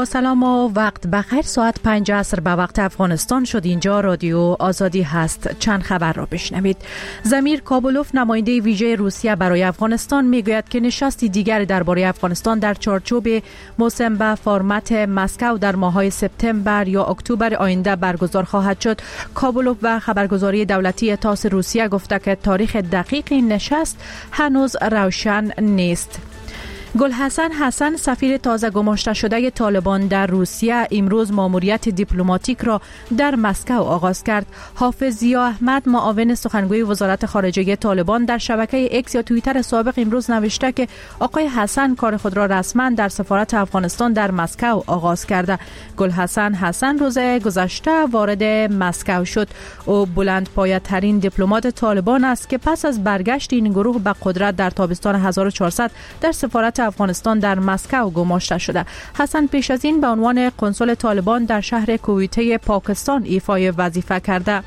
با سلام و وقت بخیر. ساعت 5 عصر به وقت افغانستان شد. اینجا رادیو آزادی هست. چند خبر را بشنوید. زمیر کابولوف، نماینده ویژه روسیه برای افغانستان، میگوید که نشستی دیگر درباره افغانستان در چارچوب موسم به فرمت مسکو در ماه‌های سپتامبر یا اکتبر آینده برگزار خواهد شد. کابولوف و خبرگزاری دولتی تاس روسیه گفته که تاریخ دقیق این نشست هنوز روشن نیست. گلحسن حسن، سفیر تازه گماشته شده طالبان در روسیه، امروز ماموریت دیپلماتیک را در مسکو آغاز کرد. حافظ ضیا احمد، معاون سخنگوی وزارت خارجه طالبان، در شبکه اکس یا توییتر سابق امروز نوشته که آقای حسن کار خود را رسما در سفارت افغانستان در مسکو آغاز کرده. گلحسن حسن روز گذشته وارد مسکو شد. او بلندپایه‌ترین دیپلمات طالبان است که پس از برگشت این گروه به قدرت در تابستان 1400 در سفارت افغانستان در مسکو گماشته شده. حسن پیش از این به عنوان کنسول طالبان در شهر کویته پاکستان ایفای وظیفه کرده.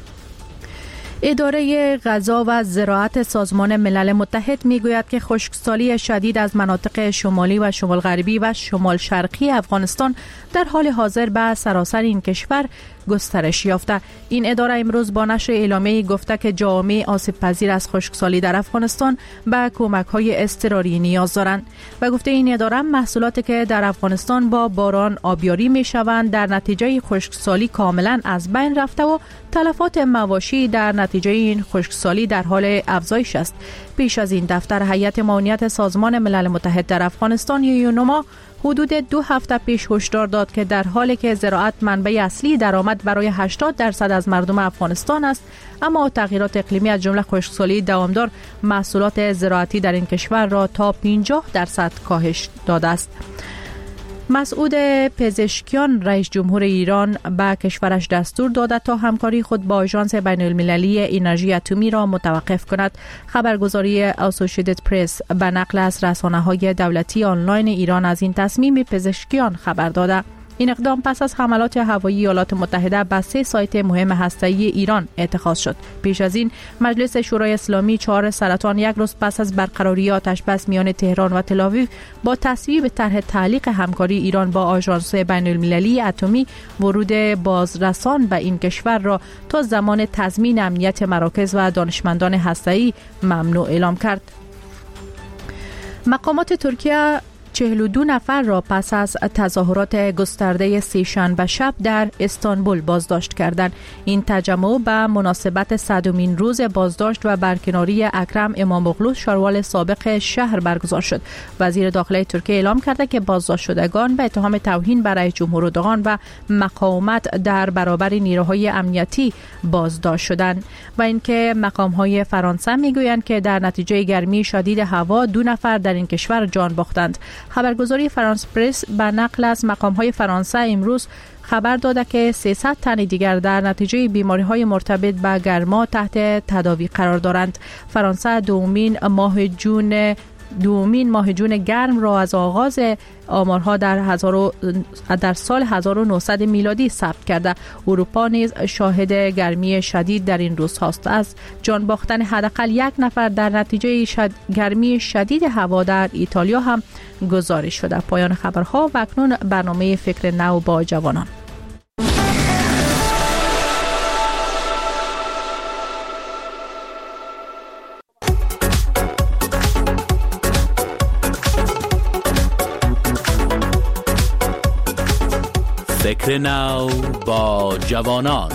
اداره غذا و زراعت سازمان ملل متحد میگوید که خشکسالی شدید از مناطق شمالی و شمال غربی و شمال شرقی افغانستان در حال حاضر به سراسر این کشور گسترش یافته. این اداره امروز با نشر اعلامیه‌ای گفته که جامعه آسیب پذیر از خشکسالی در افغانستان به کمک‌های اضطراری نیاز دارند و گفته این اداره محصولاتی که در افغانستان با باران آبیاری می‌شوند در نتیجه خشکسالی کاملا از بین رفته و تلفات مواشی در نتیجه این خشکسالی در حال افزایش است. پیش از این دفتر هیئت معاونیت سازمان ملل متحد در افغانستان یونما حدود 2 هفته پیش هشدار داد که در حالی که زراعت منبع اصلی درآمد برای 80% از مردم افغانستان است، اما تغییرات اقلیمی از جمله خشکسالی دوامدار محصولات زراعتی در این کشور را تا 50% کاهش داده است. مسعود پزشکیان، رئیس جمهور ایران، به کشورش دستور داده تا همکاری خود با آژانس بین المللی انرژی اتمی را متوقف کند. خبرگزاری اسوسییتد پرس به نقل از رسانه‌های دولتی آنلاین ایران از این تصمیم پزشکیان خبر داده. این اقدام پس از حملات هوایی ایالات متحده به 3 سایت مهم هسته‌ای ایران اتخاذ شد. پیش از این مجلس شورای اسلامی 4 سرطان یک روز پس از برقراری آتش بس میان تهران و تل‌آویو با تصویب طرح تعلیق همکاری ایران با آژانس بین المللی اتمی ورود بازرسان به این کشور را تا زمان تضمین امنیت مراکز و دانشمندان هسته‌ای ممنوع اعلام کرد. مقامات ترکیه 42 نفر را پس از تظاهرات گسترده سه‌شنبه شب در استانبول بازداشت کردند. این تجمع به مناسبت 100مین روز بازداشت و برکناری اکرم اماموغلو شاروال سابق شهر برگزار شد. وزیر داخلی ترکیه اعلام کرده که بازداشت شدگان به اتهام توهین بر رئیس جمهور اردوغان و مقاومت در برابر نیروهای امنیتی بازداشت شدند و اینکه مقام‌های فرانسه میگویند که در نتیجه گرمی شدید هوا 2 نفر در این کشور جان باختند. خبرگزاری فرانس پرس به نقل از مقام‌های فرانسه امروز خبر داده که 300 تن دیگر در نتیجه بیماری‌های مرتبط به گرما تحت تداوی قرار دارند. فرانسه دومین ماه جون گرم را از آغاز آمارها در سال 1900 میلادی ثبت کرده. اروپا نیز شاهد گرمی شدید در این روزهاست. از جان باختن حداقل 1 نفر در نتیجه گرمی شدید هوا در ایتالیا هم گزارش شده. پایان خبرها و اکنون برنامه فکر نو با جوانان. فکر نو با جوانان.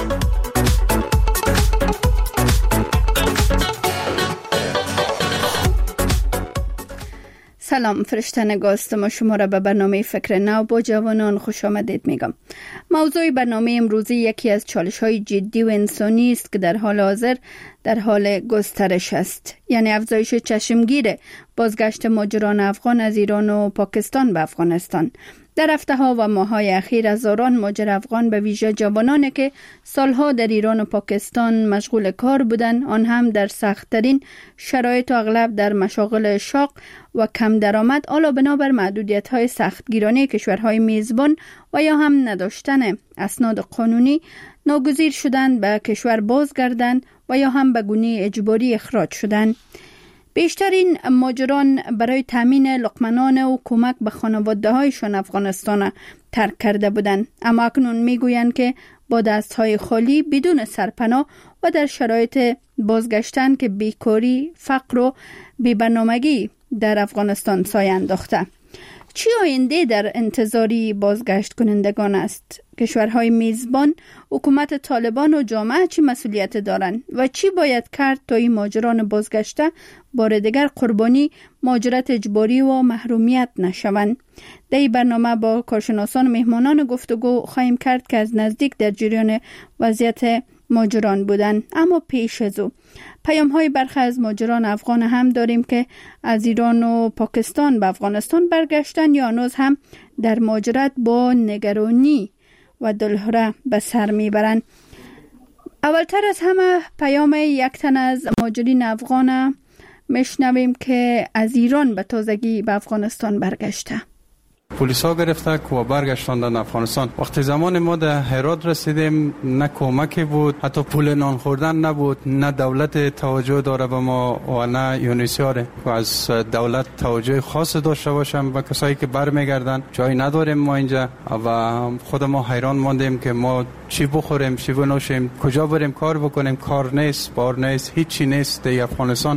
سلام، فرشته نگاه هستم. شما را به برنامه فکر نو با جوانان خوش آمدید میگم. موضوع برنامه امروزی یکی از چالش‌های جدی و انسانی است که در حال حاضر در حال گسترش است، یعنی افزایش چشمگیر بازگشت مهاجران افغان از ایران و پاکستان به افغانستان. در هفته‌ها و ماه‌های اخیر هزاران مهاجر افغان به ویژه جوانانی که سالها در ایران و پاکستان مشغول کار بودند، آن هم در سخت‌ترین شرایط و اغلب در مشاغل شاق و کم درآمد، حالا بنابر محدودیت‌های سختگیرانه کشورهای میزبان و یا هم نداشتن اسناد قانونی ناگزیر شدند به کشور بازگردند و یا هم به گونه اجباری اخراج شدند. بیشترین مهاجران برای تامین لقمه‌نان و کمک به خانواده‌هایشان افغانستان ترک کرده بودند، اما اکنون میگویند که با دست‌های خالی بدون سرپناه و در شرایط بازگشتن که بیکاری، فقر و بی‌برنامگی در افغانستان سایه انداخته. چی آینده در انتظاری بازگشت کنندگان است؟ کشورهای میزبان، حکومت طالبان و جامعه چی مسئولیت دارند و چی باید کرد تا این مهاجران بازگشته بار دیگر قربانی مهاجرت اجباری و محرومیت نشوند؟ در این برنامه با کارشناسان و مهمانان گفتگو خواهیم کرد که از نزدیک در جریان وضعیت مهاجران بودند. اما پیش از او پیام‌های برخی از مهاجران افغان هم داریم که از ایران و پاکستان به افغانستان برگشتن یا هنوز هم در مهاجرت با نگرانی و دلهره به سر میبرند. اولتر از همه پیام یک تن از مهاجرین افغان میشنویم که از ایران به تازگی به افغانستان برگشته. پلیس ها گرفته و برگشتاندن افغانستان. وقتی زمان ما در هرات رسیدیم نه کمکی بود، حتی پول نان خوردن نبود، نه دولت توجه داره به ما و نه یونیسیار و از دولت توجه خاص داشته باشم و کسایی که برمیگردن. جایی نداریم ما اینجا و خود ما حیران ماندیم که ما چی بخوریم، چی بنوشیم، کجا بریم کار بکنیم. کار نیست، بار نیست، هیچی نیست در افغانستان.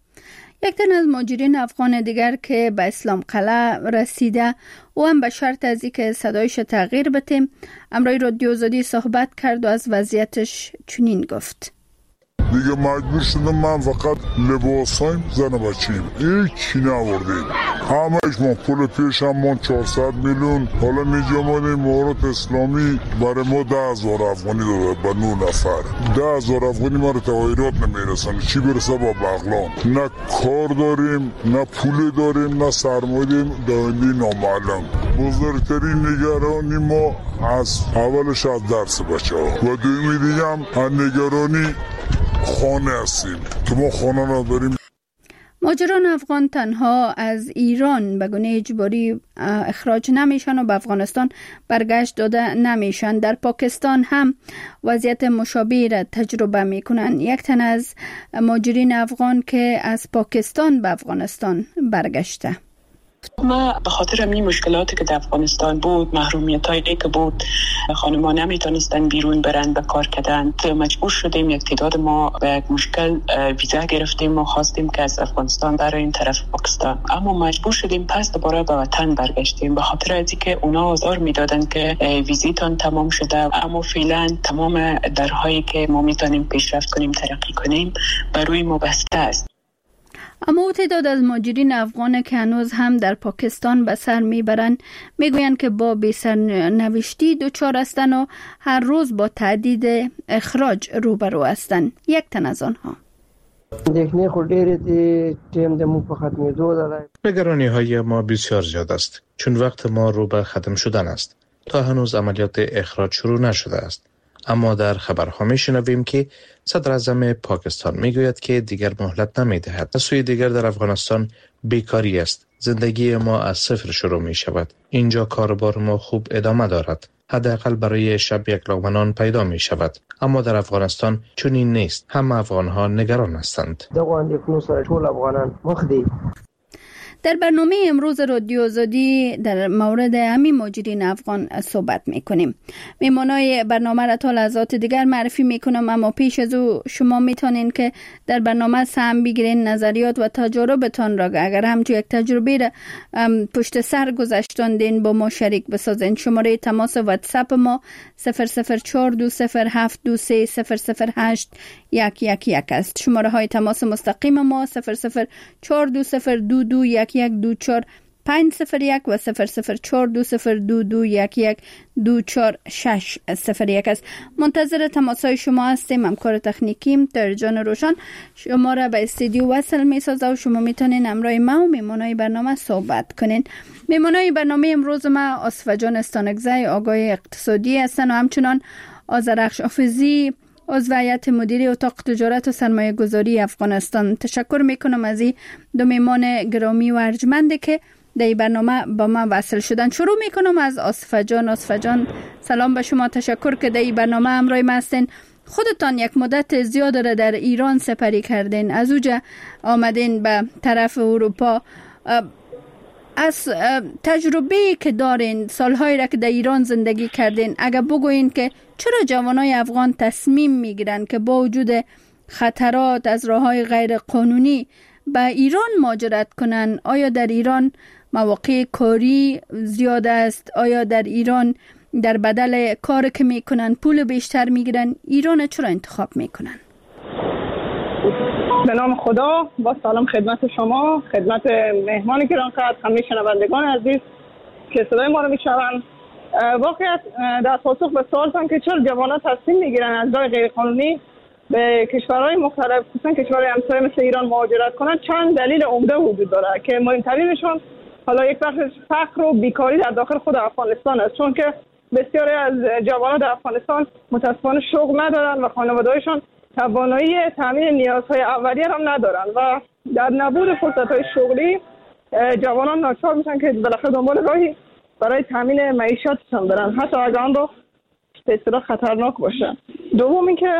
یک تن از مهاجرین افغان دیگر که به اسلام قلعه رسیده و هم به شرط از اینکه صدایش تغییر بتیم امروی رادیو آزادی صحبت کرد و از وضعیتش چنین گفت. دیگه مجبور شدم من فقط لباسایم زن بچیم هیچی نوردیم، همهش ما پول پیشم ما 400 میلیون. حالا میجا مادیم مهارت اسلامی برای ما 10,000 افغانی داده به 9 نفر. 10,000 افغانی ما رو تغییرات نمیرسن، چی برسه با بغلان. نه کار داریم، نه پول داریم، نه سرمایه داریم، دایلی نامعلم. بزرگترین نگرانی ما از اولش از درس بچه ها و دومی دیگه هم نگرانی خانه هستیم که ما خانه نداریم. مهاجران افغان تنها از ایران به گونه اجباری اخراج نمیشن و به افغانستان برگشت داده نمیشن. در پاکستان هم وضعیت مشابهی را تجربه میکنن. یک تن از مهاجرین افغان که از پاکستان به افغانستان برگشته. ما به خاطر همین مشکلاتی که در افغانستان بود، محرومیتایی که بود، خانم‌ها نمیتونستن بیرون برن به کار کردن، مجبور شدیم یک تعداد ما به یک مشکل ویزا گرفتیم و خواستیم که از افغانستان برای این طرف پاکستان، اما مجبور شدیم پس دوباره به وطن برگشتیم به خاطر از اینکه اونا آزار میدادن که ویزیتون تمام شده، اما فعلا تمام درهایی که ما میتونیم پیشرفت کنیم ترقی کنیم بر روی ما بسته است. اما او تعداد از مهاجرین افغان که هنوز هم در پاکستان به سر میبرند میگویند که با بی‌سرنوشتی دچار هستند و هر روز با تهدید اخراج روبرو هستند. یک تن از آنها دیکنه خود دیره تیم دمو په ختمېدو ده. نگرانی های ما بسیار زیاد است چون وقت ما رو به ختم شدن است. تا هنوز عملیات اخراج شروع نشده است، اما در خبرها میشنویم که صدر اعظم پاکستان میگوید که دیگر مهلت نمیدهد. از سوی دیگر در افغانستان بیکاری است. زندگی ما از صفر شروع می شود. اینجا کاربار ما خوب ادامه دارد. حداقل برای شب یک لقمه نان پیدا می شود. اما در افغانستان چنین نیست. همه افغانها نگران هستند. در برنامه امروز رادیو آزادی در مورد همین مهاجرین افغان صحبت میکنیم. میمانای برنامه را تا لحظات دیگر معرفی میکنم، اما پیش از او شما میتونین که در برنامه سهم بگیرین، نظریات و تجربتان را اگر همچون یک تجربه را پشت سر گذاشتاندین با ما شریک بسازین. شماره تماس واتساپ ما 0042072300811 است. شماره های تماس مستقیم ما 00420221124 501 و 0042022112461 است. منتظر تماسهای شما هستیم. همکار تکنیکیم ترجان روشن شما را به استودیو وصل می سازه و شما میتونین همراه ما و میمونای برنامه صحبت کنین. میمونای برنامه امروز ما آصفه جان استانکزی آگاه اقتصادی هستن و همچنان آذرخش حافظی عضو هیئت مدیره اتاق تجارت و سرمایه گذاری افغانستان. تشکر میکنم از این دو میمان گرامی و ارجمنده که در این برنامه با من وصل شدن. شروع میکنم از آصفه جان. آصفه جان سلام به شما، تشکر که در این برنامه همراه ما هستین. خودتان یک مدت زیاد را در ایران سپری کردین، از اوجا آمدین به طرف اروپا. از تجربه که دارین، سالهایی را که در ایران زندگی کردین، اگر بگوین که چرا جوانای افغان تصمیم میگیرن که با وجود خطرات از راههای غیر قانونی به ایران مهاجرت کنن؟ آیا در ایران مواقع کاری زیاد است؟ آیا در ایران در بدل کار که میکنن پول بیشتر میگیرن؟ ایران چرا انتخاب میکنن؟ به نام خدا، با سلام خدمت شما، خدمت مهمان گرانقدر، همه شنوندگان عزیز که صدای ما رو میشنون. واقعیت در پاسخ به سوالتان که چرا جوانان تصمیم میگیرن از راه غیرقانونی به کشورهای مختلف، خصوصا کشورهای همسایه مثل ایران مهاجرت کنن، چند دلیل عمده وجود داره که مهمترینشون حالا یک بخش فقر و بیکاری در داخل خود افغانستان است، چون که بسیاری از جوانان در افغانستان متاسفانه شغل ندارن و خانواده‌هایشان توانایی تامین نیازهای اولیه هم ندارن و در نبود فرصت‌های شغلی جوانان ناچار میشن که بالاخره دنبال راهی برای تامین معیشتشان برن، حتی اگر آن را به اصطلاح خطرناک باشه. دوم اینکه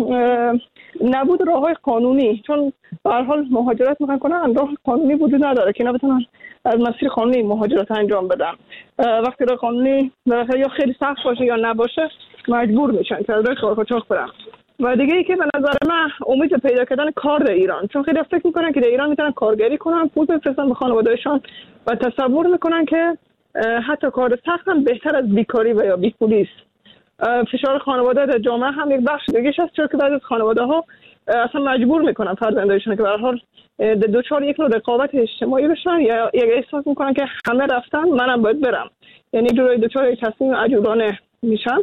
نبود راههای قانونی، چون به هر حال مهاجرت میکنن راه قانونی وجود نداره که اینا بتونن از مسیر قانونی مهاجرت انجام بدن. وقتی راه قانونی بالاخره یا خیلی سخت باشه یا نباشه، مجبور میشن که از راه قاچاق برن. و دیگه ای که به نظر من امید پیدا کردن کار در ایران، چون خیلی فکر میکنن که در ایران میتونن کارگری کنن، پول بفرستن به خانواده‌شان و تصور میکنن که حتی کار سخت هم بهتر از بیکاری و یا بیپولی است. فشار خانواده در جامعه هم یک بخش دیگه است، چون که بعضی از خانواده‌ها اصلا مجبور میکنن فرزندانشون که به هر حال دچار یک نوع رقابت اجتماعی بشن یا یک احساس میکنن که همه رفتن منم باید برم، یعنی جوری دچار یک تصمیم عجولانه میشن.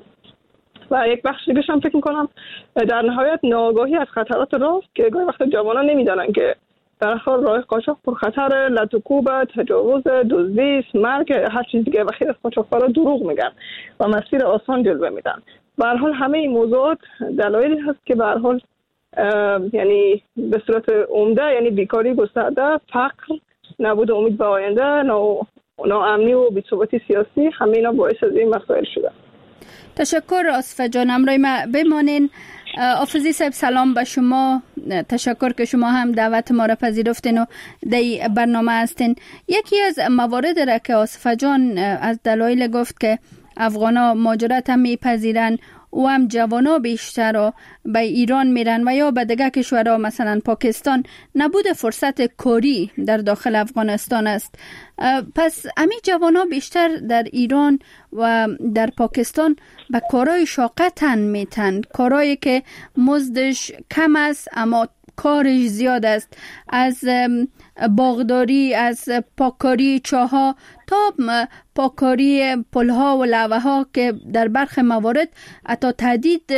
و یک بخش دیگه هم فکر میکنم در نهایت ناآگاهی از خطرات راه که گاهی وقت جوانان نمیدونن که در حال راه قاچاق پر خطر، لط و کوب، تجاوز، دزدی، مرگ، هر چیز دیگه و خیلی از قاچاق‌ها دروغ میگن و مسیر آسان جلوه میدن. به هر حال همه این موضوعات دلایلی هست که به هر حال یعنی به صورت عمده، یعنی بیکاری گسترده، فقر، نبود امید به آینده، ناامنی و بی‌ثباتی سیاسی، همه اینا باعث از این مسائل شده. تشکر آصفه جان، همراه ما بمانین. آفزی صاحب سلام به شما، تشکر که شما هم دعوت ما را پذیرفتین و در برنامه هستین. یکی از موارد را که آصفه جان از دلایل گفت که افغانا مهاجرت هم میپذیرن و هم جوانا بیشتر رو به ایران میرن و یا به دیگه کشورها مثلا پاکستان، نبود فرصت کاری در داخل افغانستان است. پس امی جوانا بیشتر در ایران و در پاکستان به کارهای شاقه تن میتن، کارهایی که مزدش کم است اما کارش زیاد است، از باغداری، از پاککاری چاها تا پاککاری پلها و لوه ها که در برخی موارد حتی تهدید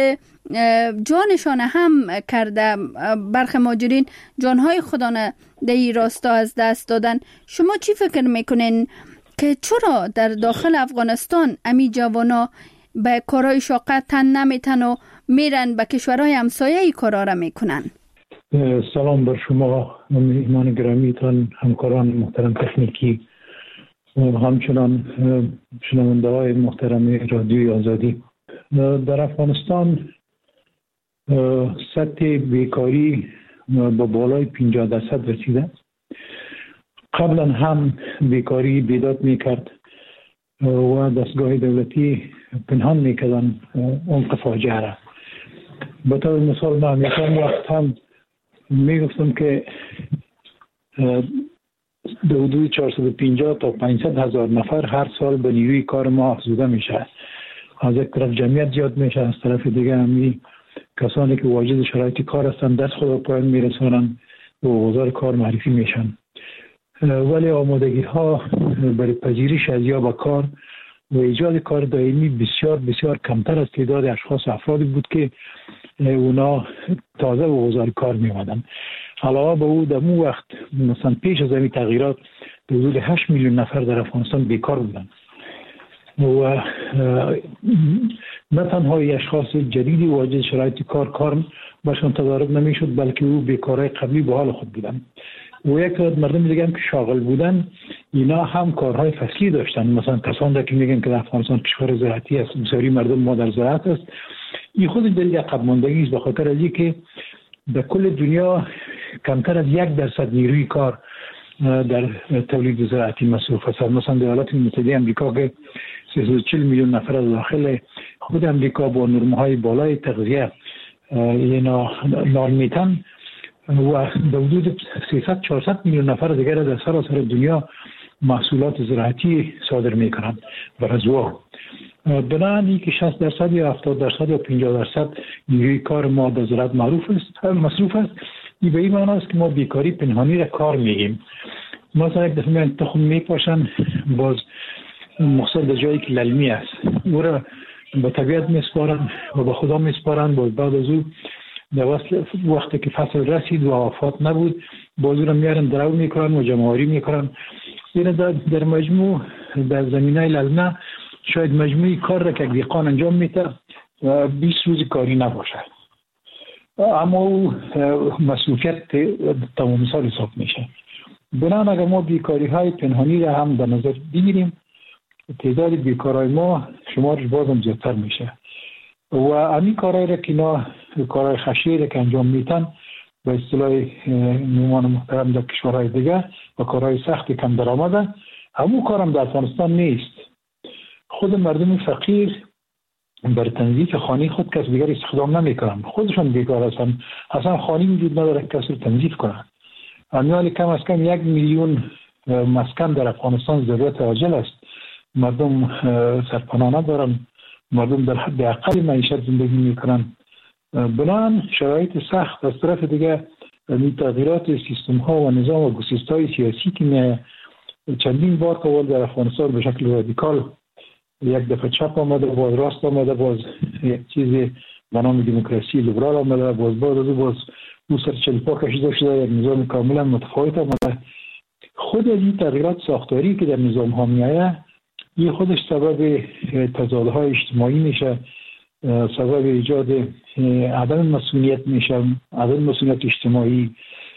جانشان هم کرده. برخی مهاجرین جانهای خودانه در این راستا از دست دادن. شما چی فکر میکنین که چرا در داخل افغانستان امی جوانا به کارهای شاقه تن نمیتن و میرن به کشورهای همسایه کارا را میکنن؟ سلام بر شما مهمان گرامیتان، همکاران محترم تکنیکی و همچنان شنونده های محترم رادیوی آزادی. در افغانستان سطح بیکاری با بالای 50% رسیده. قبلا هم بیکاری بیداد میکرد و دستگاه دولتی پنهان میکردن اون فاجعه را. به طور مثال من میتونم وقت هم میگفتم که حدود 450 تا 500 هزار نفر هر سال به نیروی کار ما افزوده میشه. از یک طرف جمعیت زیاد میشه، از طرف دیگه همی کسانی که واجد شرایط کار هستند دست خود را پایان میرسانند و بازار کار معرفی میشن. ولی آمادگی ها برای پذیرش از یا به کار و ایجاد کار دائمی بسیار بسیار کمتر از تعداد اشخاص و افرادی بود که اونا تازه به بازار کار می‌آمدند. علاوه به او در اون وقت مثلا پیش از این تغییرات حدود 8 میلیون نفر در افغانستان بیکار بودند و نه تنها اشخاص جدیدی واجد شرایط کار باشون تدارک نمیشد، بلکه او بیکارای قبلی به حال خود بودند. و یک مردم دیگه هم که شاغل بودن، اینا هم کارهای فصلی داشتن. مثلا کسان که میگن که در افغانستان کشور زراعتی است، بسیاری مردم ما در زراعت است، این خود دلیل عقب ماندگی است، به خاطر از اینکه در کل دنیا کمتر از 1% نیروی کار در تولید زراعتی مصروف است. مثلا در ایالات متحده آمریکا که 340 میلیون نفر از داخل خود آمریکا با نرم‌های بالای تغذیه نان میتن و در حدود 300-400 میلیون نفر دیگر در سراسر دنیا محصولات زراعتی صادر میکنند بر از وا. بنابراین که 60% یا 70% یا 50% نیروی کار ما در زراعت مصروف است. این به این معنی است که ما بیکاری پنهانی را کار میگیم. مثلا یک دفعه تخم میپاشن، باز مقصد در جایی که للمی است او را به طبیعت میسپارن و به خدا میسپارن. باز بعد از او در وقتی که فصل رسید و آفات نبود باز او را میارن درو میکنن و جمعآوری میکنن. یعنی در مجموع در زمینه للمه شاید مجموعی کار را که دیقان انجام میده 20 روز کاری نباشه، اما او مسئولیت تمام سال حساب میشه. بنابراین اگر ما بیکاری های پنهانی را هم در نظر بگیریم تعداد بیکارای ما شمارش بازم زیادتر میشه و همین کارهای را که اینا کارهای خشنی را که انجام میتن به اصطلاح میهمان محترم در کشورهای دیگه و کارهای سخت کم درآمده، همون کارم در افغانستان نیست. خود مردم فقیر بر تنظیف خانه خود کس دیگر استخدام نمیکنن، خودشان بیکار هستن، اصلا خانه وجود نداره کسی رو تنظیف کنن. امیال کم از کم 1 میلیون مسکن در افغانستان ضرورت عاجل است. مردم سرپناه ندارن، مردم در حد اقل معیشت زندگی میکنن. بنابراین شرایط سخت از طرف دیگه تغییرات سیستم ها و نظام و گسیست های سیاسی که چندین بار قول در افغانستان به شکل رادیکال یک دفعه چپ آمده، باز راست آمده، باز یک چیز به نام دموکراسی لیبرال آمده، باز او سر چلپا کشیده شده، یک نظام کاملا متفاوت آمده. خود از این تغییرات ساختاری که در نظام ها میآید این خودش سبب تضادهای اجتماعی میشه، سبب ایجاد عدم مسئولیت میشه، عدم مسئولیت اجتماعی.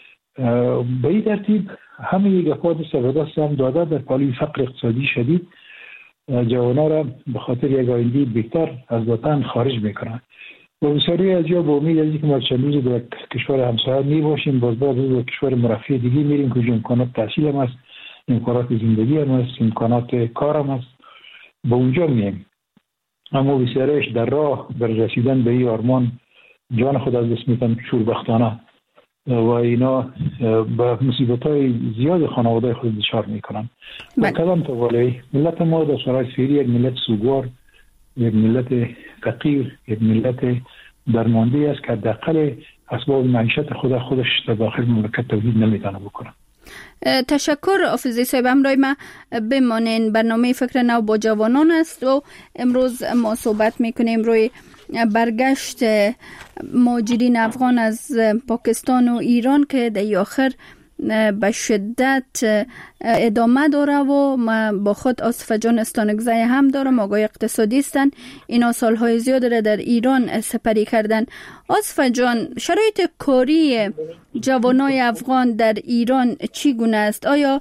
به این ترتیب همه یک افراد سبب هم داده در پالی فقر اقتصادی شدید جوانا را به خاطر یک آینده بهتر از وطن خارج میکنن. و بسیاری از جا با امید از اینکه ما چند روز در کشور همسایه می باشیم، باز در کشور مرفه دیگه میریم که امکانات تحصیل هم هست، امکانات زندگی هم هست، امکانات کار هم هست، به اونجا مییم. اما بسیاریش در راه بر رسیدن به این آرمان جان خود از دست میتن شوربختانه و اینا به مصیبت‌های زیاد خانواده خود دچار میکنن. و کدام توالهی ملت ما در شرایط فعلی یک ملت سوگوار، یک ملت فقیر، یک ملت درمانده است که حداقل اسباب معیشت خودش در داخل مملکت تولید نمیتونه بکنه. تشکر حافظی صاحب. همراه ما بمانین. برنامه فکر نو با جوانان است و امروز ما صحبت میکنیم روی برگشت مهاجرین افغان از پاکستان و ایران که در آخر به شدت ادامه داره و با خود آصفه جان استانکزی هم دارم، آقای اقتصادی هستن. اینا سالهای زیاد را در ایران سپری کردن. آصفه جان، شرایط کاری جوانای افغان در ایران چی گونه است؟ آیا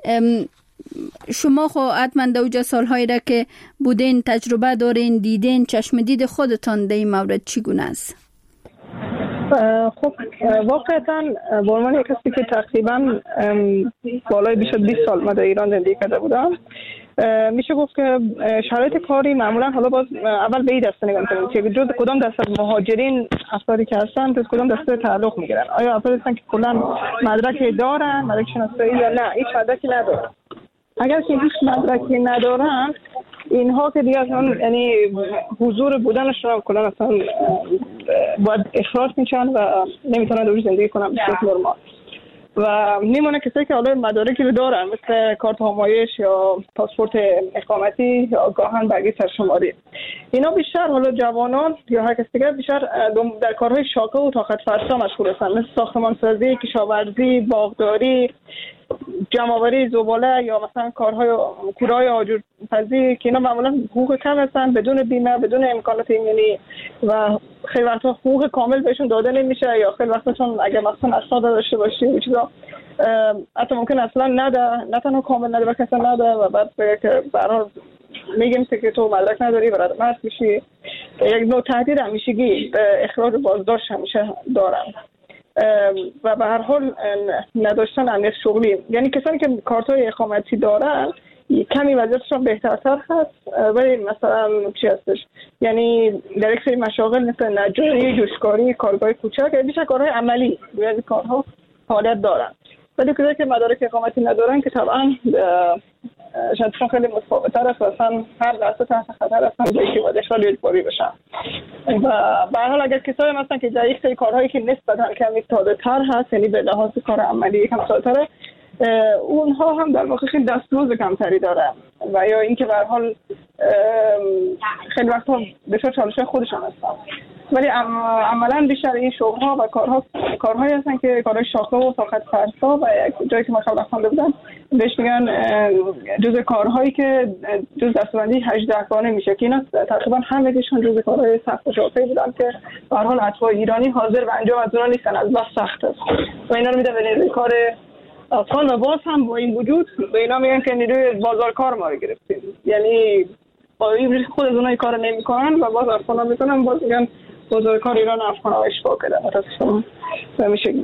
شما خو حتما در اوجه سالهایی را که بودین تجربه دارین، دیدین، چشم دید خودتان در این مورد چی گونه است؟ خب واقعا به عنوان یک کسی که تقریبا بالای بیش از 20 سال من در ایران زندگی کرده بودم، میشه گفت که شرایط کاری معمولا حالا باز اول به این دسته نگاه می‌کنیم که جز کدام دسته از مهاجرین افرادی که هستن از کدام دسته تعلق میگیرن. آیا افرادی هستن که کلا مدرک دارن، مدرک شناسایی، یا نه هیچ مدرکی ندارن؟ اگر که هیچ مدرکی ندارن اینها که دیگه اصلا یعنی حضور بودنشون هم کلا اصلا باید اخراج میشن و نمیتونن دوری زندگی کنن به صورت نرمال. و میمونه کسایی که حالا مدارکی رو دارن مثل کارت همایش یا پاسپورت اقامتی یا گاهن برگه سرشماری. اینا بیشتر حالا جوانان یا هر کس دیگر بیشتر در کارهای شاقه و طاقت فرسا مشغول هستن، مثل ساختمانسازی، کشاورزی، باغداری، جمع‌آوری زباله یا مثلا کارهای کورهای آجرپزی که اینا معمولا حقوق کم هستن، بدون بیمه، بدون امکانات ایمنی و خیلی وقتا حقوق کامل بهشون داده نمیشه یا خیلی وقتاشون اگه مثلا اسناد داشته باشی و چیزا حتی ممکن اصلا نده، نه تنها کامل نده بلکه اصلا نده و بعد بگه که برای میگیم که تو مدرک نداری برای مرد میشی. یک نوع تهدید همیشگی به اخراج بازداشت همیشه دارند و به هر حال نداشتن امنیت شغلی، یعنی کسانی که کارت‌های اقامتی دارن کمی وضعیتشون بهترتر هست، ولی مثلا چی هستش، یعنی در یک سری مشاغل مثل نجاری، جوشکاری، کارگاه کوچک بیشتر کارهای عملی روی کارها فعالیت دارن، ولی کسایی که مدارک اقامتی ندارن که طبعا شانسشون خیلی متفاوت‌تر است و اصلا هر لحظه تحت خطر هستن که باید اخراج اجباری بشن. و به هر حال اگر کسایی هستن که در یک سری کارهایی که نسبتاً کمی ساده‌تر هست، یعنی به لحاظ کار عملی کم ساده‌تره، اونها هم در واقع خیلی دستمزد کمتری دارن و یا اینکه به هر حال خیلی وقتا بسیار چالش‌های خودشان هستن، ولی عملاً بیشتر این شغل‌ها و کارهایی هستن که کارهای شاخه و طاقت فرسا و یک جایی که من قبلا خوانده بودم بهش میگن جزء کارهایی که جزء دسته‌بندی 18 گانه میشه که اینا تقریبا همه‌شون جزء کارهای سخت و شاقی بودن که به هر حال اتباع ایرانی حاضر به انجام از اونها نیستن، از بس سخت است و اینا رو میدن به نیروی کار افغان و باز هم با این وجود به اینا میگن که نیروی بازار کار ما رو گرفتیم، یعنی با این خود از اونها کار نمیکنن و باز افغان ها میکنن، باز میگن بازار کار ایران افغان ها اشباه کردن. متاسفانه به همین شکل.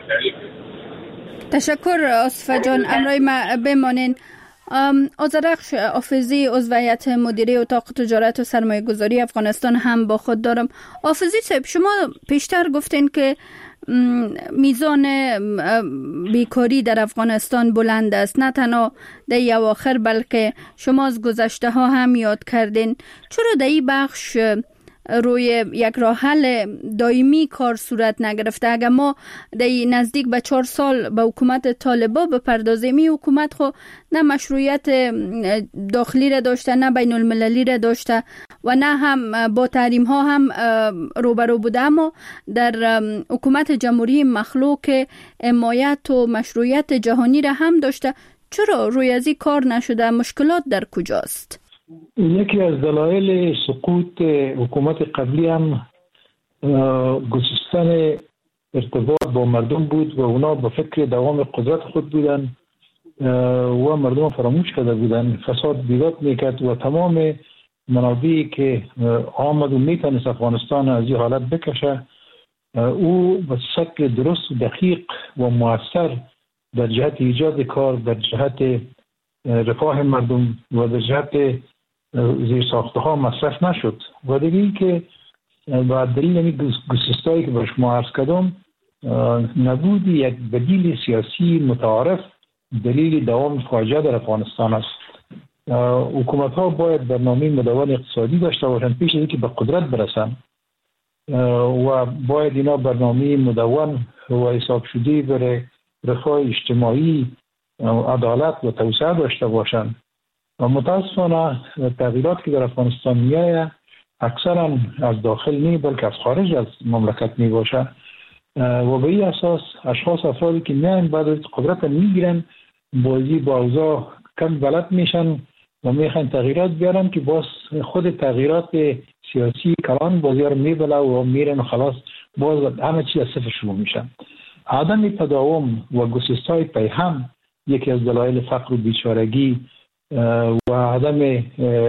تشکر آصفه جان. امرای ما بمانین. آذرخش آفزی عضو هیئت مدیره اتاق تجارت و سرمایه گذاری افغانستان هم با خود دارم. آفزی صاحب، شما پیشتر گفتین که میزان بیکاری در افغانستان بلند است، نه تنها در اواخر بلکه شما از گذشته ها هم یاد کردین. چرا در این بخش روی یک راه حل دائمی کار صورت نگرفته؟ اگر ما در نزدیک به 4 سال به حکومت طالبا بپردازیم، این حکومت خو نه مشروعیت داخلی را داشته، نه بین المللی را داشته و نه هم با تحریم ها هم روبرو بوده، اما در حکومت جمهوری مخلوق حمایت و مشروعیت جهانی را هم داشته. چرا روی از این کار نشده؟ مشکلات در کجاست؟ یکی از دلایل سقوط حکومت قبلی هم گسستن ارتباط با مردم بود و اونا به فکر دوام قدرت خود بودن و مردم فراموش کرده بودن. فساد بیداد میکرد و تمام منابعی که آمد و میتونست افغانستان از این حالت بکشه، او به شکل درست و دقیق و مؤثر در جهت ایجاد کار، در جهت رفاه مردم و در جهت زیر ساخته ها مصرف نشد. و دیگه این که با دلیل این گسستایی که به شما عرض کردم، نبود یک بدیل سیاسی متعارف دلیل دوام فاجعه در افغانستان است. حکومت ها باید برنامه مدون اقتصادی داشته باشند پیش از اینکه به قدرت برسند و باید اینا برنامه مدون و حساب شده برای رفاه اجتماعی، عدالت و توسعه داشته باشند. و متاسفانه تغییرات که در افغانستان میآید اکثرا از داخل نی بلکه از خارج از مملکت می باشه و به این اساس افرادی که میان بعد از قدرت میگیرن بازی با اوضاع کم بلد میشن و میخوان تغییرات بیارن که باز خود تغییرات سیاسی کلان بازی رو میبله و میرن و خلاص باز همه چیز از صفر شروع میشن. عدم تداوم و گسستای پیهم یکی از دلایل فقر و بیچارگی و عدم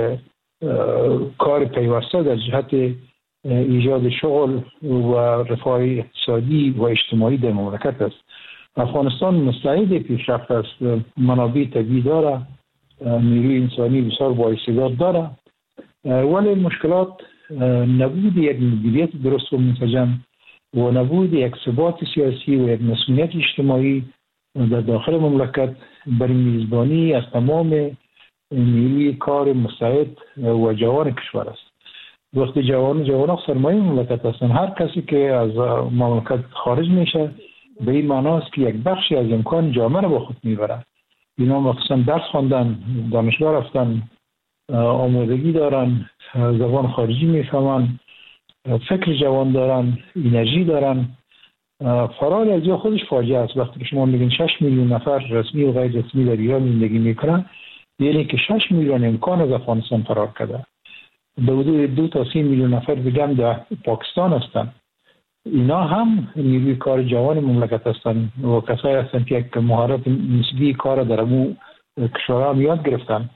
کار پیوسته در جهت ایجاد شغل و رفاه اقتصادی و اجتماعی در مملکت است. افغانستان مستعد پیشرفت است، منابع طبیعی داره، نیروی انسانی بسیار با استعداد داره، ولی مشکلات نبود یک مدیریت درست و منسجم و نبود یک ثبات سیاسی و یک مسئولیت اجتماعی در داخل مملکت برای میزبانی از تمام نیروی کار مستعد و جوان کشور است. وقتی جوان سرمایه مملکت هستند، هر کسی که از مملکت خارج میشه به این معناست که یک بخشی از امکان جامعه رو با خود میبره. اینا مخصوصا درس خواندن، دانشگاه رفتن، آمادگی دارن، زبان خارجی میفهمن، فکر جوان دارن، انرژی دارن. فرار از یا خودش فاجعه است. وقتی که شما میگین 6 میلیون نفر رسمی و غیر رسمی در ایران زندگی میکنن، یعنی که 6 میلیون امکان از افغانستان فرار کرده. حدود 2 تا 3 میلیون نفر دیگه هم در پاکستان هستن. اینا هم نیروی کار جوان مملکت هستن و کسایی هستن که یک مهارت نسبی کار در امو کشورها هم یاد گرفتن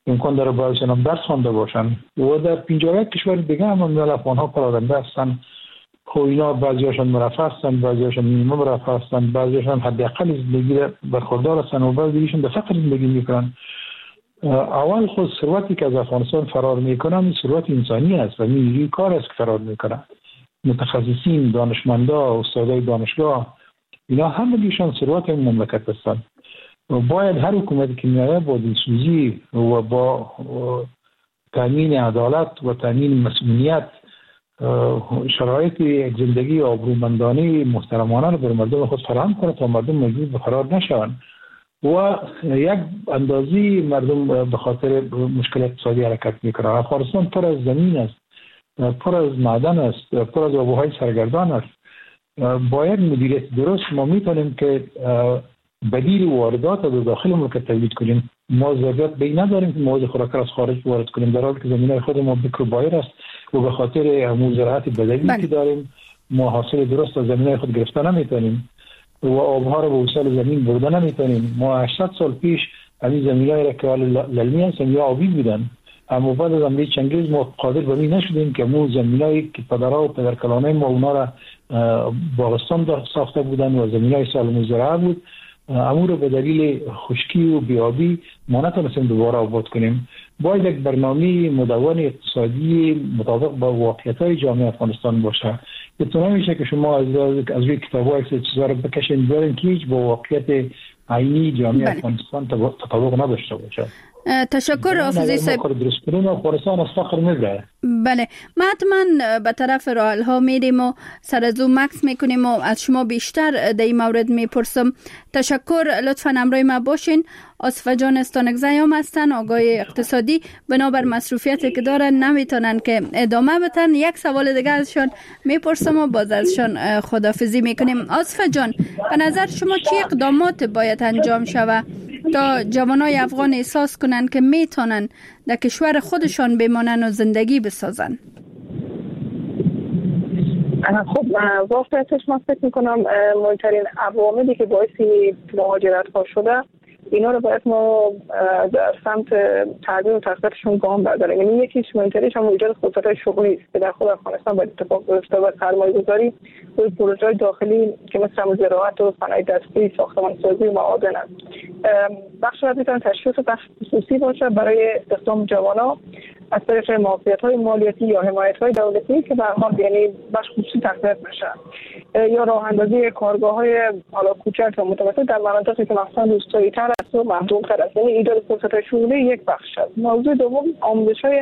امکان داره بعضیشون هم درس خوانده باشن و در 51 کشور دیگه هم میل افغان‌ها پراکنده هستن. خب اینا بعضیاشون مرفه هستن، بعضیاشون نیمه مرفه هستن، بعضیاشون حداقل زندگی برخوردار هستن و بعضیشون به فقر زندگی میکنن. اول خود ثروتی که از افغانستان فرار میکنن ثروت انسانی است و نیروی کار است که فرار میکنن. متخصصین، دانشمندا، استادای دانشگاه، اینا همگیشان ثروت این مملکت هستن. باید هر حکومتی که میاد با دلسوزی و با تامین عدالت و تامین مسئولیت شرایط زندگی آبرومندانه محترمانه رو بر مردم خود فراهم کنه تا مردم مجبور به فرار نشوند و یک اندازی مردم به خاطر مشکل اقتصادی حرکت میکنه. افغانستان پر از زمین است، پر از معدن است، پر از آبوهای سرگردان است. باید مدیریت درست ما میتونیم که بدیل واردات رو داخل مملکت تولید کنیم. ما ضرورت به این نداریم که مواد خوراکی از خارج وارد کنیم، در حالی که زمینای خود ما بکر بایر است و به خاطر زراعت بدوی که داریم ما حاصل درست از زمینای خود گرفته نمیتونیم و آبها رو به وسیله زمین برده نمیتونیم. ما 800 سال پیش این زمینای را که للمی هستن یا آبی بودن، اما بعد از حمله چنگیز ما قادر به این نشدیم که مو زمینایی که پدرها و پدرکلانای ما اونا را باغستان ساخته بودن و زمینای سالم زراعت بود، امور به دلیل خشکی و بیابی ما نتونستیم دوباره آباد کنیم. باید یک برنامه مدون اقتصادی مطابق با واقعیت‌های جامعه افغانستان باشه. یه میشه که شما از روی کتاب‌ها چیزا رو بکشین بیارین که هیچ با واقعیت عینی جامعه افغانستان تطابق نداشته باشه. تشکر حافظی صاحب. بله، ما حتما به طرف راه ها میریم و سر از او مکس میکنیم و از شما بیشتر در این مورد میپرسم. تشکر، لطفا همراه ما باشین. آصفه جان استانکزی هم هستن، آقای اقتصادی، بنابر مصروفیتی که دارن نمیتونن که ادامه بدن. یک سوال دیگه ازشان میپرسم و باز ازشان خداحافظی میکنیم. آصفه جان، به نظر شما چه اقدامات باید انجام شود تا جوانای افغان احساس کنن که میتونن در کشور خودشان بمانن و زندگی بسازن؟ خب واقعیتش من فکر میکنم مهمترین عواملی که باعث مهاجرت ها شده اینا رو باید ما در سمت تغییر و تقویتشون گام برداریم. یعنی یکیش مهمترینش هم ایجاد فرصت‌های شغلی است که در خود افغانستان باید اتفاق بیفته و سرمایه‌گذاری روی پروژه‌های داخلی که مثل زراعت و صنایع دستی، ساختمان‌سازی و معادن است. بخش از میتونه تشویق بخش خصوصی باشه برای استخدام جوانان از طریق معافیت‌های مالیاتی یا حمایت‌های دولتی که به هر حال یعنی بخش خصوصی تقویت بشه، یا راه اندازی کارگاه‌های حالا کوچک و متوسط در مناطقی که مثلا روستایی‌تر است و محدودتر است. یعنی ایجاد فرصت‌های شغلی یک بخش است. موضوع دوم آموزش‌های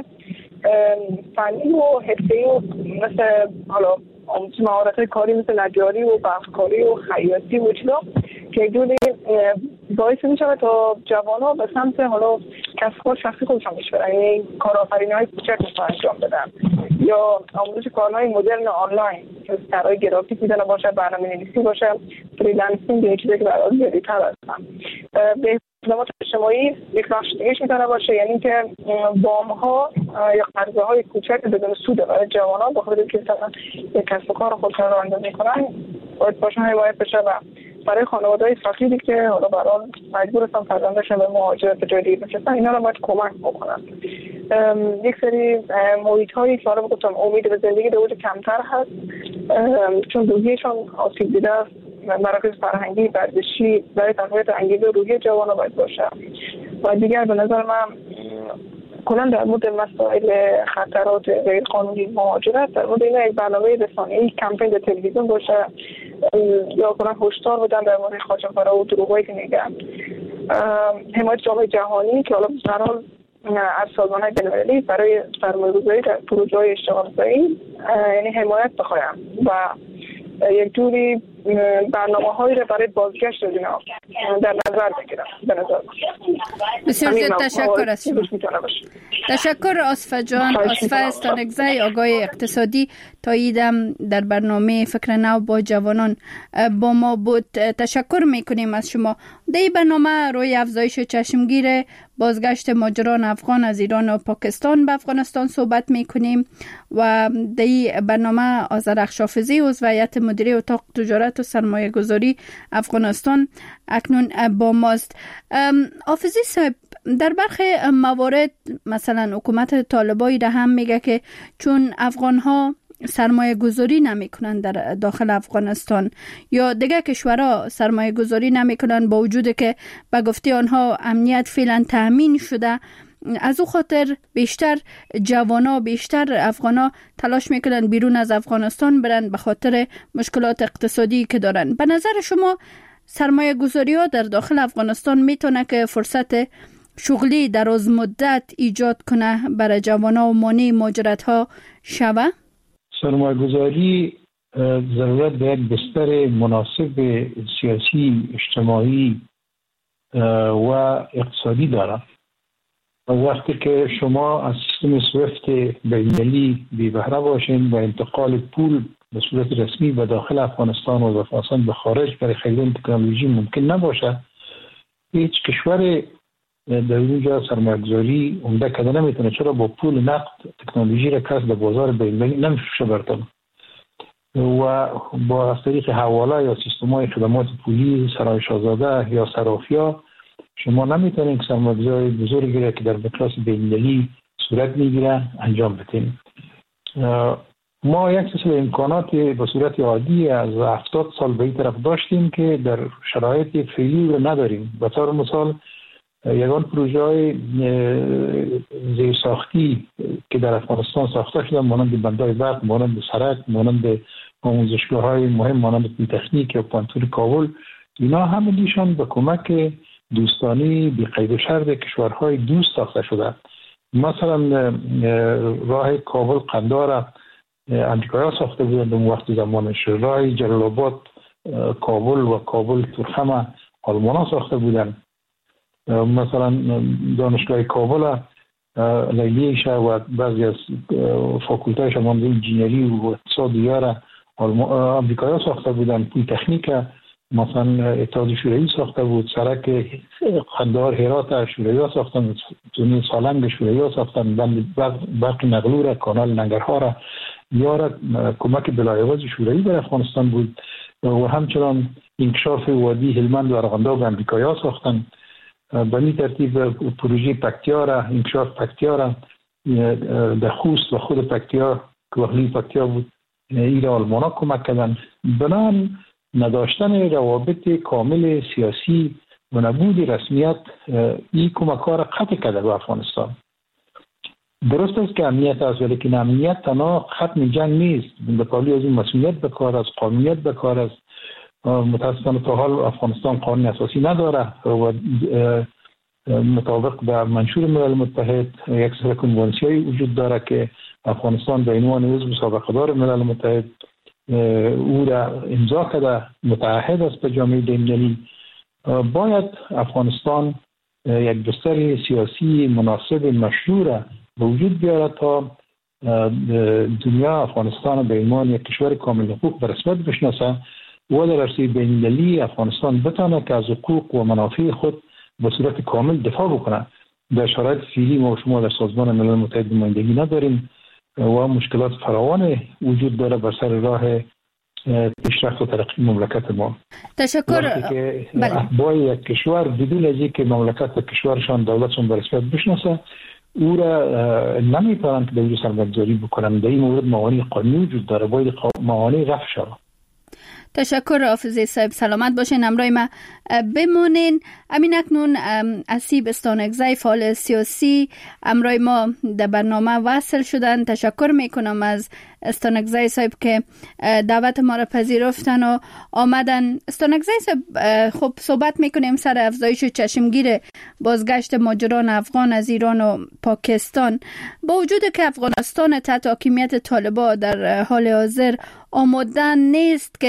فنی و حرفه‌ای و مثل حالا آموزش مهارت‌های کاری مثل نجاری و برقکاری و خیاطی و چیزا که جوری باعث میشه تا جوان‌ها به سمت حالا کسب کار شخصی خودشون بشورن، یعنی کارآفرینی‌های کوچک انجام بدن یا آموزش کارهای مدرن آنلاین که طراحی گرافیک میتونه باشه، برنامه‌نویسی باشه، فریلنسینگ، این چیزایی که برای جدیدتر هستن. به خدمات اجتماعی یک بخش دیگه‌اش میتونه باشه، یعنی که وام‌ها یا قرضه‌های کوچک بدون سود برای جوانان به خاطر اینکه مثلا یک کسب و کار خودشون راه اندازی کنن باید باشن حمایت بشه و برای خانواده‌های فقیری که حالا برای مجبور هستن فرزندشون به مهاجرت به جای دیگه بفرستن اینا رو باید کمک بکنن. یک سری محیط‌هایی که حالا گفتم امید به زندگی دوج کمتر هست چون روحیه‌شان آسیب دیده است. مراکز فرهنگی ورزشی برای تقویت انگیزه روحی جوانان باید باشه. و دیگر به نظر من کلا در مورد مسائل خطرات غیر قانونی مهاجرت در مورد این یک برنامه رسانه‌ای کمپین در تلویزیون باشه یا کلا هشدار بدن در مورد قاچاق‌ها و دروغایی که میگن. حمایت جامعه جهانی که حالا به هر حال از سازمان‌های بین‌المللی برای سرمایه‌گذاری در پروژه‌های اشتغال‌زایی یعنی حمایت بخوایم و یک جوری برنامه‌هایی را برای بازگشت اینا در نظر بگیرم. به نظر بسیار زیاد تشکر از شما. تشکر آصفه جان، آصفه استانکزی، آقای اقتصادی. تاییدم در برنامه فکر نو با جوانان با ما بود. تشکر میکنیم از شما. در این برنامه روی افزایش چشمگیر بازگشت مهاجران افغان از ایران و پاکستان به افغانستان صحبت میکنیم و در این برنامه آذر اخشافزی عضو هیئت مدیره اتاق تجارت و سرمایه گذاری افغانستان اکنون با ماست. حافظی صاحب، در برخی موارد مثلا حکومت طالبانی را هم میگه که چون افغانها سرمایه گذاری نمی کنن در داخل افغانستان یا دیگه کشورها سرمایه گذاری نمی کنن با وجود که به گفته آنها امنیت فعلا تامین شده، از او خاطر بیشتر جوانا بیشتر افغانا تلاش میکنن بیرون از افغانستان برن به خاطر مشکلات اقتصادی که دارن. به نظر شما سرمایه گذاری ها در داخل افغانستان میتونه که فرصت شغلی دراز مدت ایجاد کنه برای جوانا و مانع مهاجرت ها شوه؟ سرمایه گذاری ضرورت به یک بستر مناسب سیاسی، اجتماعی و اقتصادی دارد. وقتی که شما از سیستم سویفت بین‌المللی بی بهره باشین و انتقال پول به صورت رسمی به داخل افغانستان و افغانستان به خارج برای خرید تکنولوژی ممکن نباشه، هیچ کشور در اونجا سرمایه‌گذاری عمده کده نمیتونه، چرا با پول نقد تکنولوژی را کس به بازار بین‌المللی نمیفروشه براتون و با از طریق حواله یا سیستم‌های خدمات پولی سرای شاهزاده یا صرافی‌ها شما نمیتونید که سرمایه‌گذاری بزرگی را که در مقیاس بین‌المللی صورت میگیره انجام بدین. ما یک سلسله امکانات به صورت عادی از 70 سال به این طرف داشتیم که در شرایط فعلی رو نداریم. به طور مثال یگان پروژه های زیرساختی که در افغانستان ساخته شدن مانند بندهای برق، مانند سرک، مانند آموزشگاه های مهم مانند پلیتکنیک یا پانتور کابل، اینا همگیشان به کمک دوستانی بی قید و شرط کشورهای دوست ساخته شده. مثلا راه کابل قندار امریکایی ساخته بودند در وقت زمانش، راه جلال آباد کابل و کابل تورخم آلمان ساخته بودند. مثلا دانشگاه کابل لیلیشه و بعضی از فاکولته‌اش مانند انجینری و اقتصاد دیاره امریکایی ساخته بودند. پلیتکنیک مثلا اتحاد شوروی ساخته بود، سرک قندار هرات شوروی ساختن، تونل سالنگ شوروی ساختن، برق نقلو را، کانال ننگرهار را یارد کمک بلایواز شوروی در افغانستان بود و همچنان انکشاف وادی هلمند و ارغنداب امریکایی ساختن. به این ترتیب پروژه پکتیا را، انکشاف پکتیا را در خوست و خود پکتیا که وحلی پکتیا بود این را آلمانا کمک کردن. بنان نداشتن روابط کامل سیاسی و نبود رسمیت این کمک ها را قطع کرده به افغانستان. درست است که امنیت است، ولی که امنیت تنها ختم جنگ نیست، به پالی از این مسئولیت به کار است، قانونیت به کار است. متاسفانه تا حال افغانستان قانون اساسی نداره و مطابق به منشور ملل متحد یک سری کنوانسی‌های وجود داره که افغانستان به عنوان عضو سابقه‌دار ملل متحد او را امضا کرده، متعهد است به جامعه بین‌المللی. باید افغانستان یک بستر سیاسی مناسب مشروع را به وجود بیاره تا دنیا افغانستان به عنوان یک کشور کامل حقوق به رسمیت بشناسه و در عرصه بین‌المللی افغانستان بتونه که از حقوق و منافع خود به صورت کامل دفاع بکنه. در شرایط فعلی ما و شما در سازمان ملل متحد نمایندگی نداریم و مشکلات فراوان وجود داره بر سر راه پیشرفت و ترقی مملکت ما. تشکر. با یک کشور بدون از اینکه مملکت و کشورشان دولتشان به رسمیت بشناسه او را نمیتونن که در سرمایه‌گذاری بکنن. در این مورد موانع قانونی وجود داره، باید موانع رفع شود. تشکر حافظی صاحب، سلامت باشین، همراه ما بمونین. امین اکنون اسیب استانکزی فعال سیاسی همراه ما در برنامه وصل شدن. تشکر میکنم از استانکزی صاحب که دعوت ما را پذیرفتن و آمدن. استانکزی صاحب، خب صحبت میکنیم سر افزایش چشمگیر بازگشت مهاجران افغان از ایران و پاکستان. با وجود که افغانستان تحت حاکمیت طالبان در حال حاضر آماده نیست که